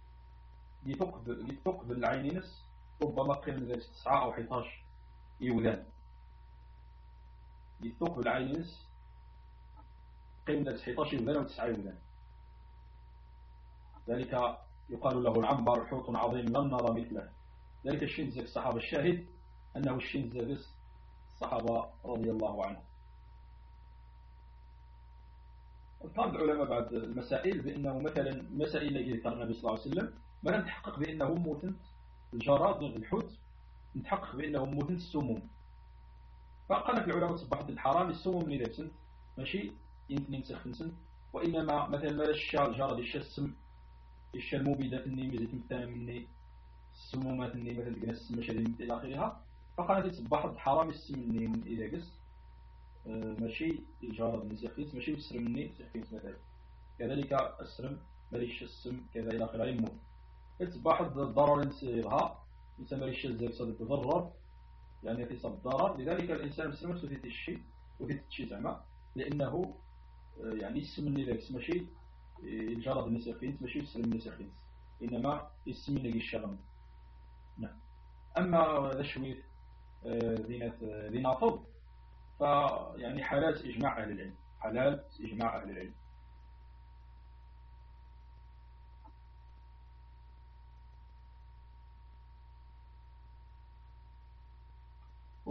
يثقب العينينس ربما قيم ذلك تسعة أو حداش يولان يثقب العينينس قيم ذلك حداش يولان أو تسعة يولان. ذلك يقال له العنبر حوت عظيم لم نرى مثله. ذلك الشنزك الصحابة الشاهد أنه الشنزك الصحابة رضي الله عنه. قال العلماء بعد المسائل بأنه مثلا مسائل التي ذكر النبي صلى الله عليه وسلم ما نتحقق بأنه موتن الجراد من الحوت نتحقق بأنه موتن السموم. فقال في العلماء صباح الحرام السموم من ذلك ماشي يمكن ينسخ نسن وإنما مثلا ما الشا جراد الشا السم الشا المبيدات الني مزيت مثلا مني السمومات الني مثلا تقنا السم ماشي إلى آخرها. فقال صباح الحرام السم الني من إذا قس ماشي الجراد النسخيس ماشي السرم الني سخيس مثلا. كذلك السرم ماليش السم كذا إلى آخره يموت. تصبح الضرر ينسيها إنسان ماليش الزيك صدق تضرر يعني في صد ضرر. لذلك الإنسان مسلم سوثيت الشيء وثيت الشيء زعما لأنه يعني السم الني ذاك ماشي الجراد النسخيس ماشي السرم النسخيس إنما السم الني الشغم. نعم. أما شوية ذينات ذينافض فيعني حلال إجماع أهل العلم حلال إجماع أهل العلم.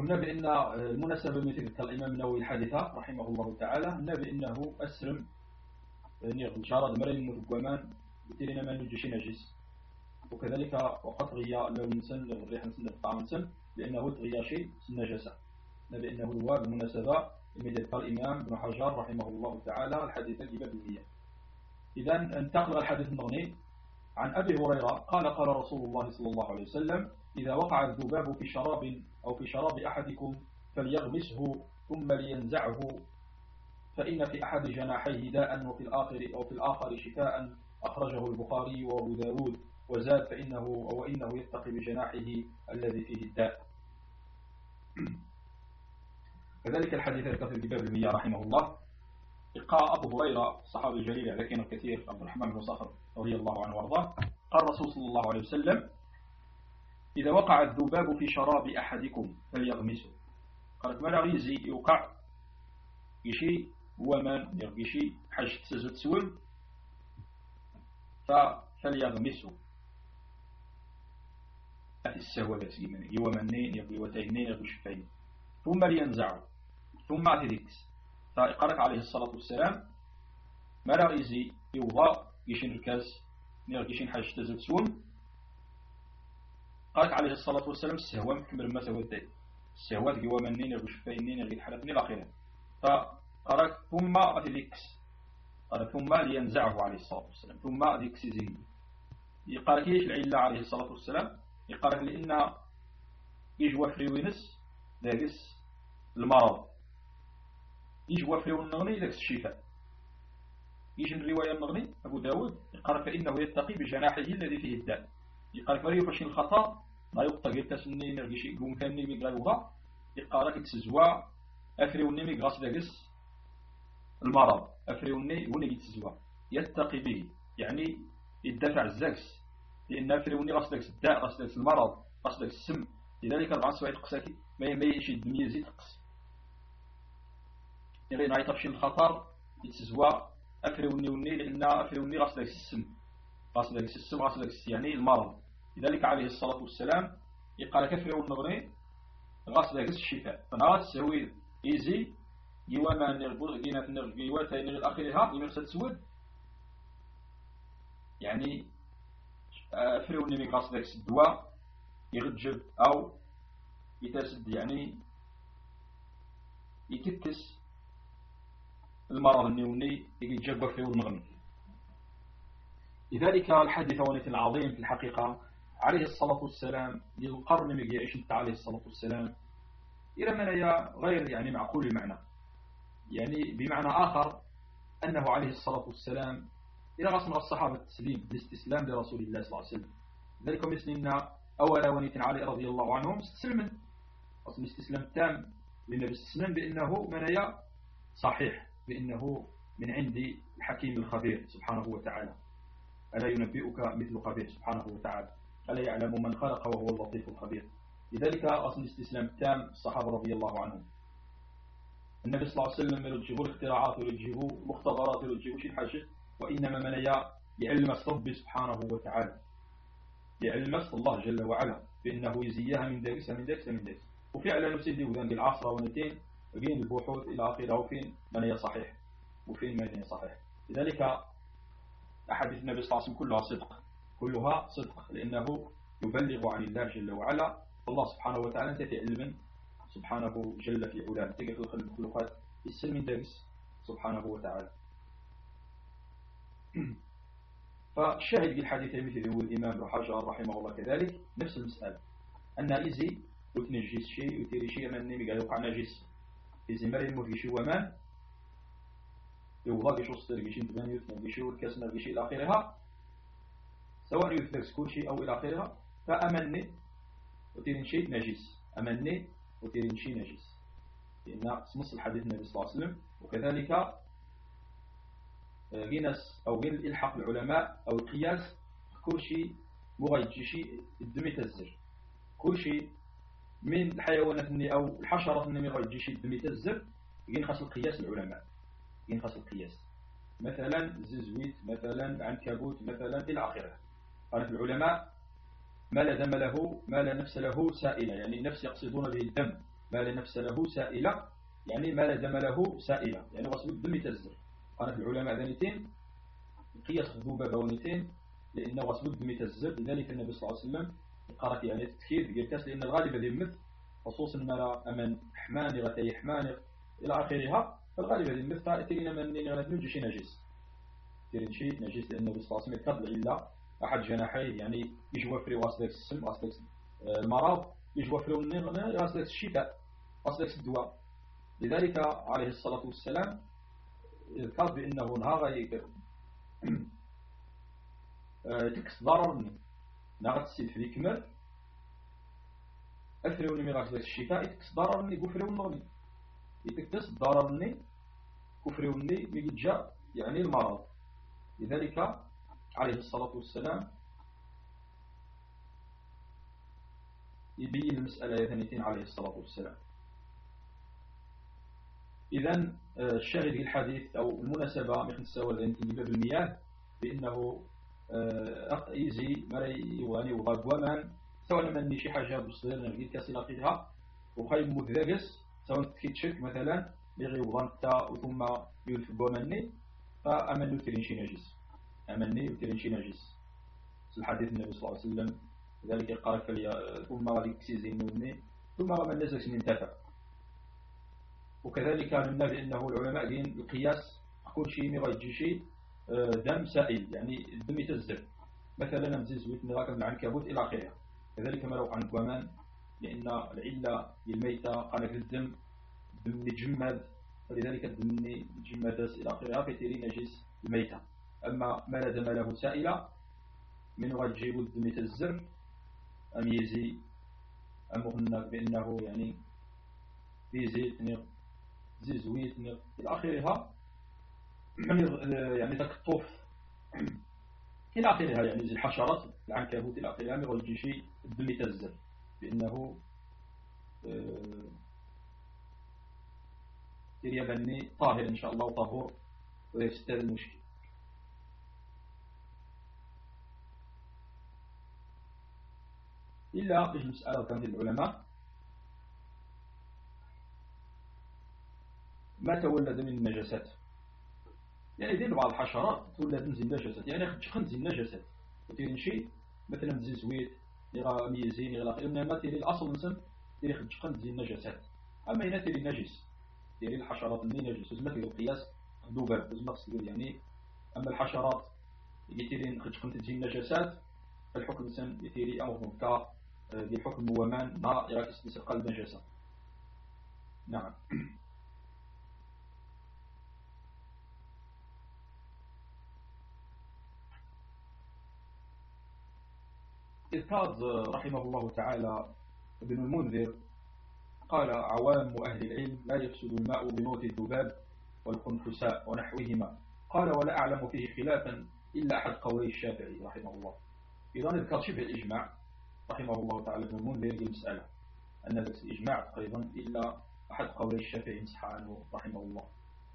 قلنا بأن المناسبة مثل ذكر الإمام النووي الحادثة رحمه الله تعالى قلنا بأنه أسلم شارد مرين متقومان بتيرنا ما نجيش نجس، وكذلك وقد غيا لو نسن الريح نسن الطعام نسن لأنه تغيا شيء النجاسة، بأنه هو بالمناسبة ذكر الإمام ابن حجر رحمه الله تعالى الحادثة في باب المياه. إذا انتقل الحديث النغني عن أبي هريرة قال قال رسول الله صلى الله عليه وسلم: إذا وقع الذباب في شراب أو في شراب أحدكم فليغمسه ثم لينزعه، فإن في أحد جناحيه داء وفي الآخر أو في الآخر شفاء، أخرجه البخاري وأبو داود، وزاد فإنه أو إنه يتقي بجناحه الذي فيه الداء. كذلك الحديث الكثير في باب المياه رحمه الله قال أبو هريرة الصحابي الجليل لكن الكثير عبد الرحمن بن صخر رضي الله عنه وارضاه قال الرسول صلى الله عليه وسلم: إذا وقع الذباب في شراب أحدكم فليغمسه. قالت ما لا غيزي يوقع يشي هو من يغيشي حاجة تسجد سول فليغمسه في السهوة بسيما يو منين يغي وتينين يغي شفين ثم لينزعه ثم أتدكس. فقالت عليه الصلاة والسلام ما لا غيزي يوغى يشين الكاس يغيشين حاجة تسجد سول. قالت عليه الصلاة والسلام السهوة مكمل ما سويتين السهوات يو منين يغي شفين يغي الحلفين إلى آخره. فقالت ثم أتدكس قال ثم لينزعه عليه الصلاة والسلام ثم أتدكس زين. قالت ليش العلة عليه الصلاة والسلام؟ قالت لأن يجوى فريوينس داقس المرض يجوى فريو النغني داقس الشفاء. يجي الرواية النغني أبو داود قال فإنه يتقي بجناحه الذي فيه الداء. قال فريو فشين الخطأ لا يقطع يتسني نرجيش يقوم ثاني بيقلوها. قال كتسزوا أفريوني ميقاس داقس المرض أفريوني وني يتسزوا يتقي به يعني يدفع الزاكس لأن أفريوني غاس داكس الداء غاس داكس المرض غاس داكس السم. لذلك أربعة سواعد قساكي ما يميش الدنيا زيد قس يعني نايطة بشي الخطر يتسزوا أفريوني وني لأن أفريوني غاس داكس السم غاس داكس السم غاس داكس يعني المرض. لذلك عليه الصلاة والسلام يقال كفريون النغني غاس داكس الشفاء. فنغاس سوي إيزي يوا ما نربط جينا في النرج يوا تاني الأخيرها يمرسل سود يعني فريوني ميقاس داكس الدواء يغجب أو يتسد يعني يكتس المرض النيوني يجب فريون النغني. لذلك الحديث ونيت العظيم في الحقيقة عليه الصلاة والسلام للقرن ميعيش انت عليه الصلاة والسلام إلى منايا غير يعني معقول المعنى، يعني بمعنى آخر أنه عليه الصلاة والسلام إلى رسم الصحابة التسليم بالاستسلام لرسول الله صلى الله عليه وسلم. ذلك مثلنا أولا ونيت علي رضي الله عنهم استسلم أصل الاستسلام التام للنبي استسلم بأنه منايا صحيح بأنه من عند الحكيم الخبير سبحانه وتعالى. ألا ينبئك مثل خبير سبحانه وتعالى ألا يعلم من خلق وهو اللطيف الخبير. لذلك أصل الاستسلام التام الصحابة رضي الله عنهم. النبي صلى الله عليه وسلم يرجبوا الاختراعات ويرجبوا المختبرات ويرجبوا شي حاجة وإنما منايا يعلم ربي سبحانه وتعالى يعلم الله جل وعلا بأنه يزيها من دارس من دارس من دارس. وفعلا نسيدي وذنب العصر ونتين بين البحوث إلى آخره وفين منايا صحيح وفين منايا صحيح. لذلك أحاديث النبي صلى الله عليه وسلم كلها صدق كلها صدق لأنه يبلغ عن الله جل وعلا. الله سبحانه وتعالى أنت علما سبحانه جل في علاه تقف المخلوقات السلم من دارس سبحانه وتعالى. فالشاهد بالحديث مثل هو الإمام ابن حجر رحمه الله كذلك نفس المسألة أن إذا وتنجس شيء وتيري شيء من نمي قال يوقع نجس إذا مريم وفيشي ومان يوضا قشو الصدر قشين تبان يثنى قشو الكسنا قشي إلى آخرها سواء يثلق كل شيء أو إلى آخرها فأمني وتيرين شيء نجس أمني وتيرين شيء نجس لأن نص الحديث النبي صلى الله عليه وسلم. وكذلك غينس أو غين الإلحاق العلماء أو القياس كل شيء مغيج شيء الدم يتزر كل شيء من الحيوانات أو الحشرات من مغيج شيء الدم يتزر غين خاص القياس العلماء غين خاص القياس مثلا ززويت مثلا عنكبوت مثلا إلى آخره. قالت العلماء ما لا دم له ما لا نفس له سائلة يعني النفس يقصدون به الدم ما لا نفس له سائلة، يعني ما لا دم له سائلة، يعني غسل الدم يتزر. قالت العلماء ذنيتين قياس الذبابة ونيتين، لأن غسل الدم يتزر. لذلك النبي صلى الله عليه وسلم قالت يعني التكييف ديال الكاس، لأن الغالب هذه المثل خصوصا ما أمن حماني غتاي حماني إلى آخرها، فالغالب هذه المثل تيرين من غنبنو شي نجس، تيرين شي نجس، لأن النبي صلى الله عليه وسلم كتب إلا أحد جناحيه، يعني يجوفري واسلك السم واسلك المرض، يجوفري واسلك الشفاء واسلك الدواء. لذلك عليه الصلاة والسلام ذكر بأنه نهار تكس ضررني نغت السيد في كمل أفروني مغاس الشفاء تكس ضررني كفروني نغني يتكس ضررني كفروني ميجا يعني المرض. لذلك عليه الصلاة والسلام يبين المسألة ثانيتين عليه الصلاة والسلام. إذن الشاهد في الحديث أو المناسبة مثل سوى ذنتين باب المياه بأنه إيزي مري واني وغاب ومان سواء من شي حاجة بصير نرجع كاسيلا فيها وخيب مذاقس سواء تكيتشك مثلا لغي وغانتا ثم يلف ومني فأمن يترين شي نجس، أمني يترين شي نجس. الحديث النبي صلى الله عليه وسلم ذلك قال فلي ثم غادي كسيزين مني ثم من نزل من تفع. وكذلك قلنا بأنه العلماء دين القياس كل شيء ما غيجي شيء دم سائل، يعني الدم يتزر، مثلا نمزي زويت نراك من العنكبوت إلى آخره. كذلك ما لو عن كمان، لأن العلة الميتة قالك الدم دم يتجمد، فلذلك الدم يتجمد إلى آخره فتيري نجس الميتة. أما ما لا دم له سائلة من غيجيب الدم يتزر أم يزي أم قلنا بأنه يعني في زيت زي زويت إلى آخرها، يعني ذاك الطوف إلى آخرها، يعني زي الحشرات العنكبوت إلى آخرها ما غيجي شيء الدم يتزر، بأنه تيريا بني طاهر إن شاء الله وطهور ويستاذ المشكل. إلا في المسألة كانت العلماء ما تولد من النجاسات، يعني دين بعض الحشرات تولد من النجاسات، يعني خدش خنز النجاسات وتيرين شيء مثلا زي زويت يغا ميزين يغا إنما تيري الأصل مثلا تيري خدش خنز النجاسات. أما هنا تيري نجس، تيري الحشرات اللي نجس وزما تيري القياس ذوباب وزما تصير يعني. أما الحشرات اللي تيري خدش خنز النجاسات فالحكم مثلا يتيري أمر كا دي الحكم ومان ما يغا تستسق النجاسة. نعم. الكاظ رحمه الله تعالى ابن المنذر قال عوام أهل العلم لا يفسد الماء بموت الذباب والخنفساء ونحوهما. قال ولا أعلم فيه خلافا إلا أحد قولي الشافعي رحمه الله. إذن ذكر شبه الإجماع رحمه الله تعالى ابن المنذر المسألة أن ذلك الإجماع تقريبا إلا أحد قولي الشافعي مسح عنه رحمه الله.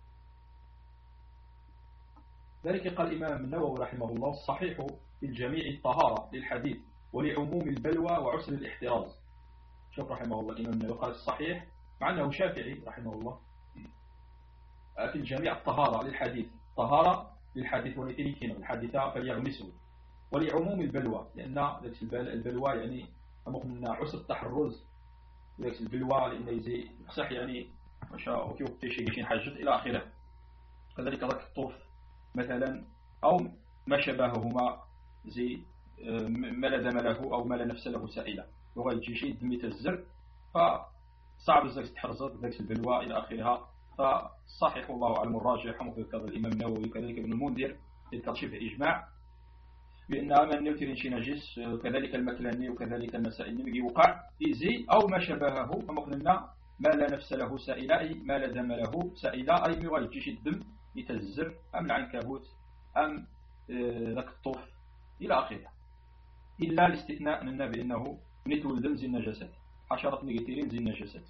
ذلك قال الإمام النووي رحمه الله الصحيح بالجميع الطهارة للحديث ولعموم البلوى وعسر الاحتراز. شوف رحمه الله الإمام النووي قال الصحيح مع أنه شافعي رحمه الله في الجميع الطهارة للحديث، طهارة للحديث ونتيجين الحديثة فليغمسه، ولعموم البلوى لأن البلوى يعني أمقنا عسر التحرز ذلك البلوى لأنه يزي صح يعني مشاء وكيف تشيء حاجة إلى آخره. كذلك ذلك الطوف مثلا أو ما شبههما زي ما لا دم له أو ما لا نفس له سائلة وغيجي شيء دم يتزر فصعب الزكس تحرزت ذلك البلوى إلى آخرها. فصحيح الله أعلم الراجح وذكر الإمام النووي وكذلك ابن المنذر ذكر شبه إجماع بأن من نوتر شي نجس، كذلك المكلاني وكذلك المسائل نمجي وقع إيزي أو ما شبهه فمقلنا ما لا نفس له سائلة أي ما لا دم له سائلة أي ما غيجي شي الدم يتزر أم العنكبوت أم ذاك الطوف إلى آخره، إلا الاستثناء لنا بأنه نتول دم زي النجاسات حشرات نيجاتيرين زي النجاسات.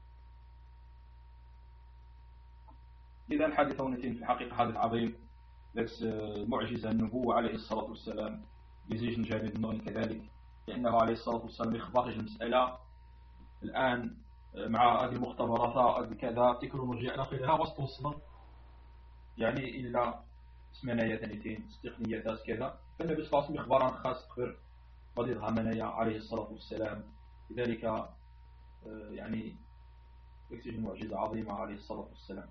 إذا حادث ونتين في الحقيقة حادث عظيم لكس معجزة النبوة عليه الصلاة والسلام يزيج نجابد النون كذلك، لأنه عليه الصلاة والسلام يخبر المسألة الآن مع هذه المختبرات هذه كذا تكنولوجيا على آخرها وسط يعني إلا ثمانية ثانيتين تقنيات كذا، فالنبي صلى الله عليه وسلم يخبر عن خاص قبر غادي منايا عليه الصلاة والسلام، لذلك يعني يكتشف معجزة عظيمة عليه الصلاة والسلام.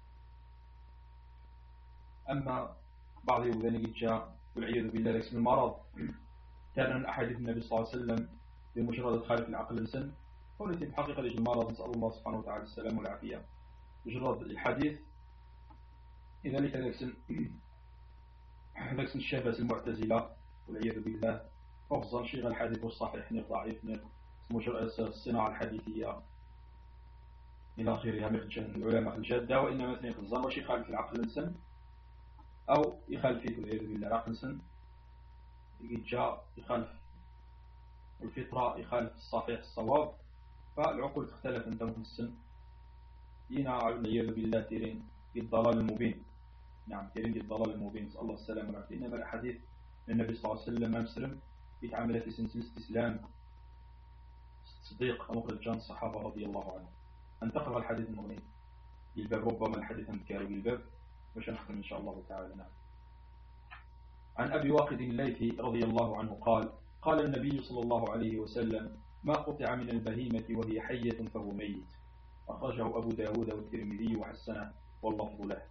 أما بعض يوذاني جاء والعياذ بالله ليس من المرض كان أحاديث النبي صلى الله عليه وسلم بمجرد الخالف العقل الإنسان والتي بحقيقة لجل المرض، نسأل الله سبحانه وتعالى السلام والعافية. مجرد الحديث لذلك ليس الشابة المعتزلة والعياذ بالله أفضل شيء الحديث والصحيح والضعيف مجرد الصناعة الحديثية إلى آخرها من العلماء الجادة، وإنما مثلا يخزن واش يخالف العقل الإنسان أو يخالف فيه والعياذ بالله العقل الإنسان جاء يخالف الفطرة يخالف الصحيح الصواب، فالعقول تختلف عند السن ينا والعياذ بالله تيرين الضلال المبين. نعم تيرين الضلال المبين، نسأل الله السلامة والعافية. إنما الأحاديث النبي صلى الله عليه وسلم مسلم يتعامل في سلسلة استسلام صديق مخرج جان الصحابة رضي الله عنهم. أن تقرأ الحديث المغني الباب، ربما الحديث المكاري بالباب باش نختم إن شاء الله تعالى. نعم. عن أبي واقد الليثي رضي الله عنه قال قال النبي صلى الله عليه وسلم ما قطع من البهيمة وهي حية فهو ميت، أخرجه أبو داود والترمذي وحسنه واللفظ له.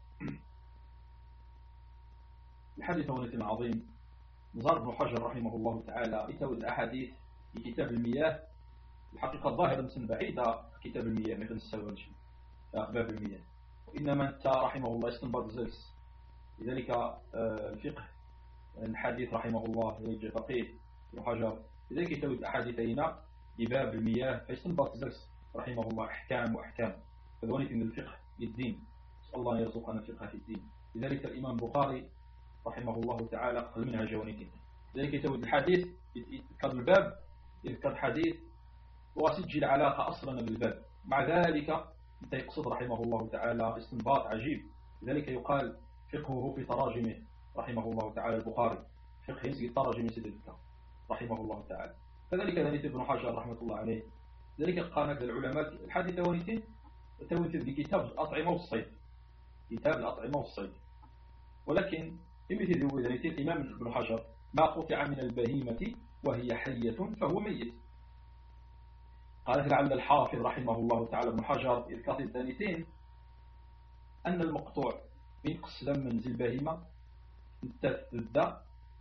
الحديث هو نتن عظيم. نزار بن حجر رحمه الله تعالى يتوى الأحاديث في كتاب المياه، الحقيقة الظاهرة مثل بعيدة كتاب المياه مثل السواد أخباب المياه، وإنما أنت رحمه الله يستنبط زلس، لذلك الفقه الحديث رحمه الله يجي فقيه بن حجر، لذلك يتوى الأحاديثين بباب المياه فيستنبط زلس رحمه الله أحكام وأحكام، فذلك من الفقه للدين، نسأل الله يرزقنا الفقه في الدين. لذلك الإمام البخاري رحمه الله تعالى قال منها جوانب، لذلك يتوى الحديث يذكر الباب يذكر الحديث وسجل علاقة أصلا بالباب، مع ذلك أنت يقصد رحمه الله تعالى استنباط عجيب، لذلك يقال فقهه في تراجمه رحمه الله تعالى البخاري، فقه ينسي تراجم سيدنا رحمه الله تعالى. كذلك ذلك ابن حجر رحمة الله عليه، ذلك قال العلماء الحديث ونيتين توثيق بكتاب الأطعمة والصيد، كتاب الأطعمة والصيد، ولكن مثل ذلك الإمام ابن حجر ما قطع من البهيمة وهي حية فهو ميت. قال لعل الحافظ رحمه الله تعالى ابن حجر إذكار الثانيتين أن المقطوع ينقص من ذي البهيمة تبدأ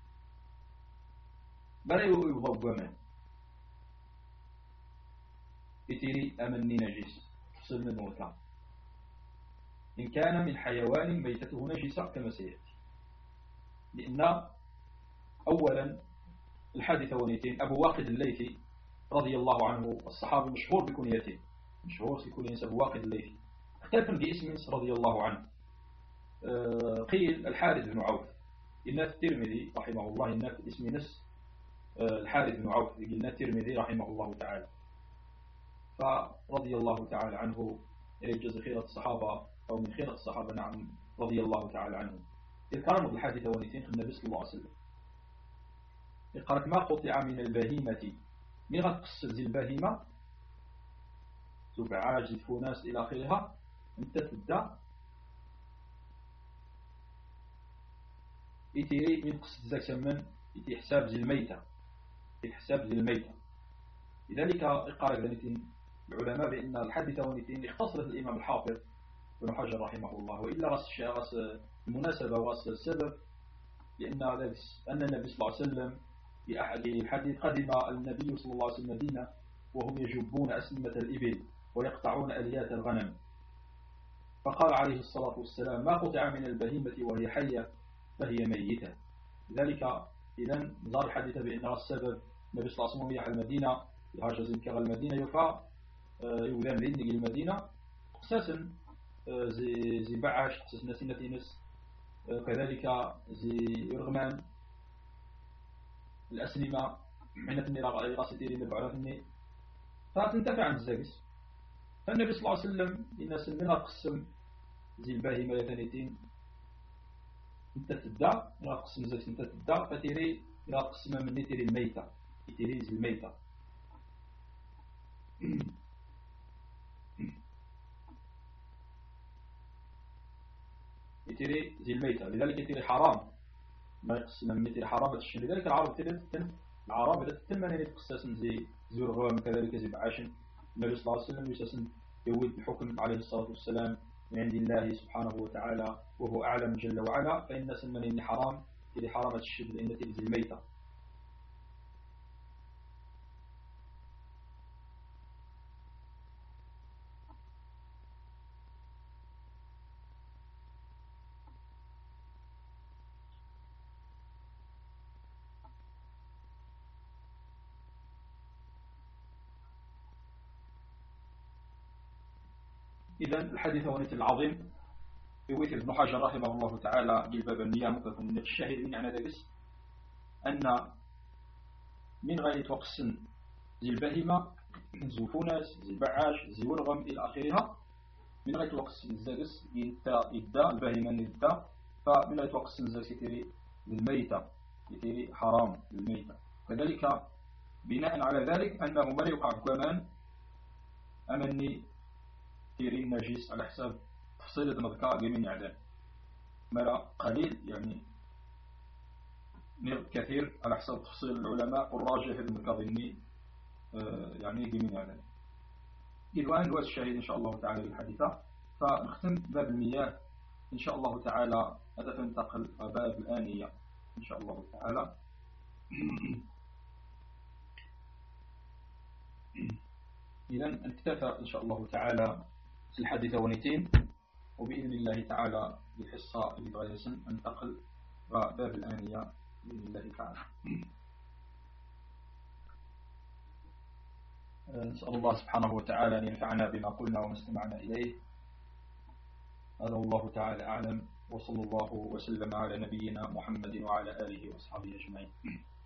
بلا يضرب ومان يتيري أمني نجيس تفصل من موتا إن كان من حيوان ميتته نجسة كما سيأتي، لأن أولا الحادثة ونيتين أبو واقد الليثي رضي الله عنه الصحابي مشهور بكنيته، مشهور بكنيته أبو واقد الليثي، اختلف باسم رضي الله عنه. قيل الحارث بن عوف، إن الترمذي رحمه الله إن في اسم نفس الحارث بن عوف، قلنا الترمذي رحمه الله تعالى، فرضي الله تعالى عنه يجز خيرة الصحابة أو من خيرة الصحابة نعم رضي الله تعالى عنه. يقارن بالحادثة ونيتين النبي صلى الله عليه وسلم يقارن ما قطع من البهيمة من غتقص زي البهيمة سبعاج زي فوناس إلى آخرها، أنت تبدأ يتيري من قصة زاك سمن يتي حساب زي الميتة، يحساب زي الميتة. لذلك يقارن ذلك العلماء بأن الحادثة ونيتين اختصرت الإمام الحافظ ابن حجر رحمه الله، وإلا غس الشيء غس المناسبة وغس السبب، لأن أن النبي صلى الله عليه وسلم في أحد الحديث قدم النبي صلى الله عليه وسلم المدينة وهم يجبون أسنمة الإبل ويقطعون أليات الغنم، فقال عليه الصلاة والسلام ما قطع من البهيمة وهي حية فهي ميتة. لذلك إذن ظهر الحديث بأن السبب النبي صلى الله عليه وسلم يحيى المدينة يهاجر زنكر المدينة يفا يوذان ذنك المدينة أساسا زي زي بعاش أساسا سنة نس، كذلك زي رغمان الأسنمة حين تني راسيتي لبعرفني فتنتفع عن الزاكس. فالنبي صلى الله عليه وسلم إن سلمنا قسم زي الباهمة ثانيتين انت تبدا الى قسم زاك انت تبدا فتيري الى قسم مني تيري الميته تيري زي الميته يتيري زي الميته لذلك يتيري حرام ما يقسم من يتيري حرام الشيء لذلك العرب تيري تتم العرب اذا تتم يعني تقسم زي زرغم كذلك زي بعاشن النبي صلى الله عليه وسلم يساسن يود الحكم عليه الصلاه والسلام من عند الله سبحانه وتعالى وهو اعلم جل وعلا فان سمني حرام تيري حرام الشيء لان تيري زي الميته. إذا الحديث ونيت العظيم يوث ابن حجر رحمه الله تعالى بالباب النية مكفن الشاهد من أنا ذلك أن من غير توقسن زي البهيمة زي فونس زي البعاش زي ورغم إلى آخرها من غير توقسن الزاقس ينتا إدى البهيمة ندى فمن غير توقسن الزاقس يتري للميتة يتري حرام للميتة كذلك بناء على ذلك أنه ما يقع كمان أمني تيري النجيس على حساب تفصيل المذكار بمن يعلم مرة قليل يعني كثير على حساب تفصيل العلماء والراجح في المذكار آه يعني بمن يعلم. الآن هو الشاهد إن شاء الله تعالى بالحديثة فنختم باب المياه إن شاء الله تعالى هذا فننتقل باب الآنية إن شاء الله تعالى. إذن نكتفى إن شاء الله تعالى في الحديث ونيتين وبإذن الله تعالى بالحصة اللي بغيسن ننتقل باب الآنية بإذن الله تعالى. نسأل الله سبحانه وتعالى أن ينفعنا بما قلنا وما استمعنا إليه. هذا الله تعالى أعلم وصلى الله وسلم على نبينا محمد وعلى آله وأصحابه أجمعين.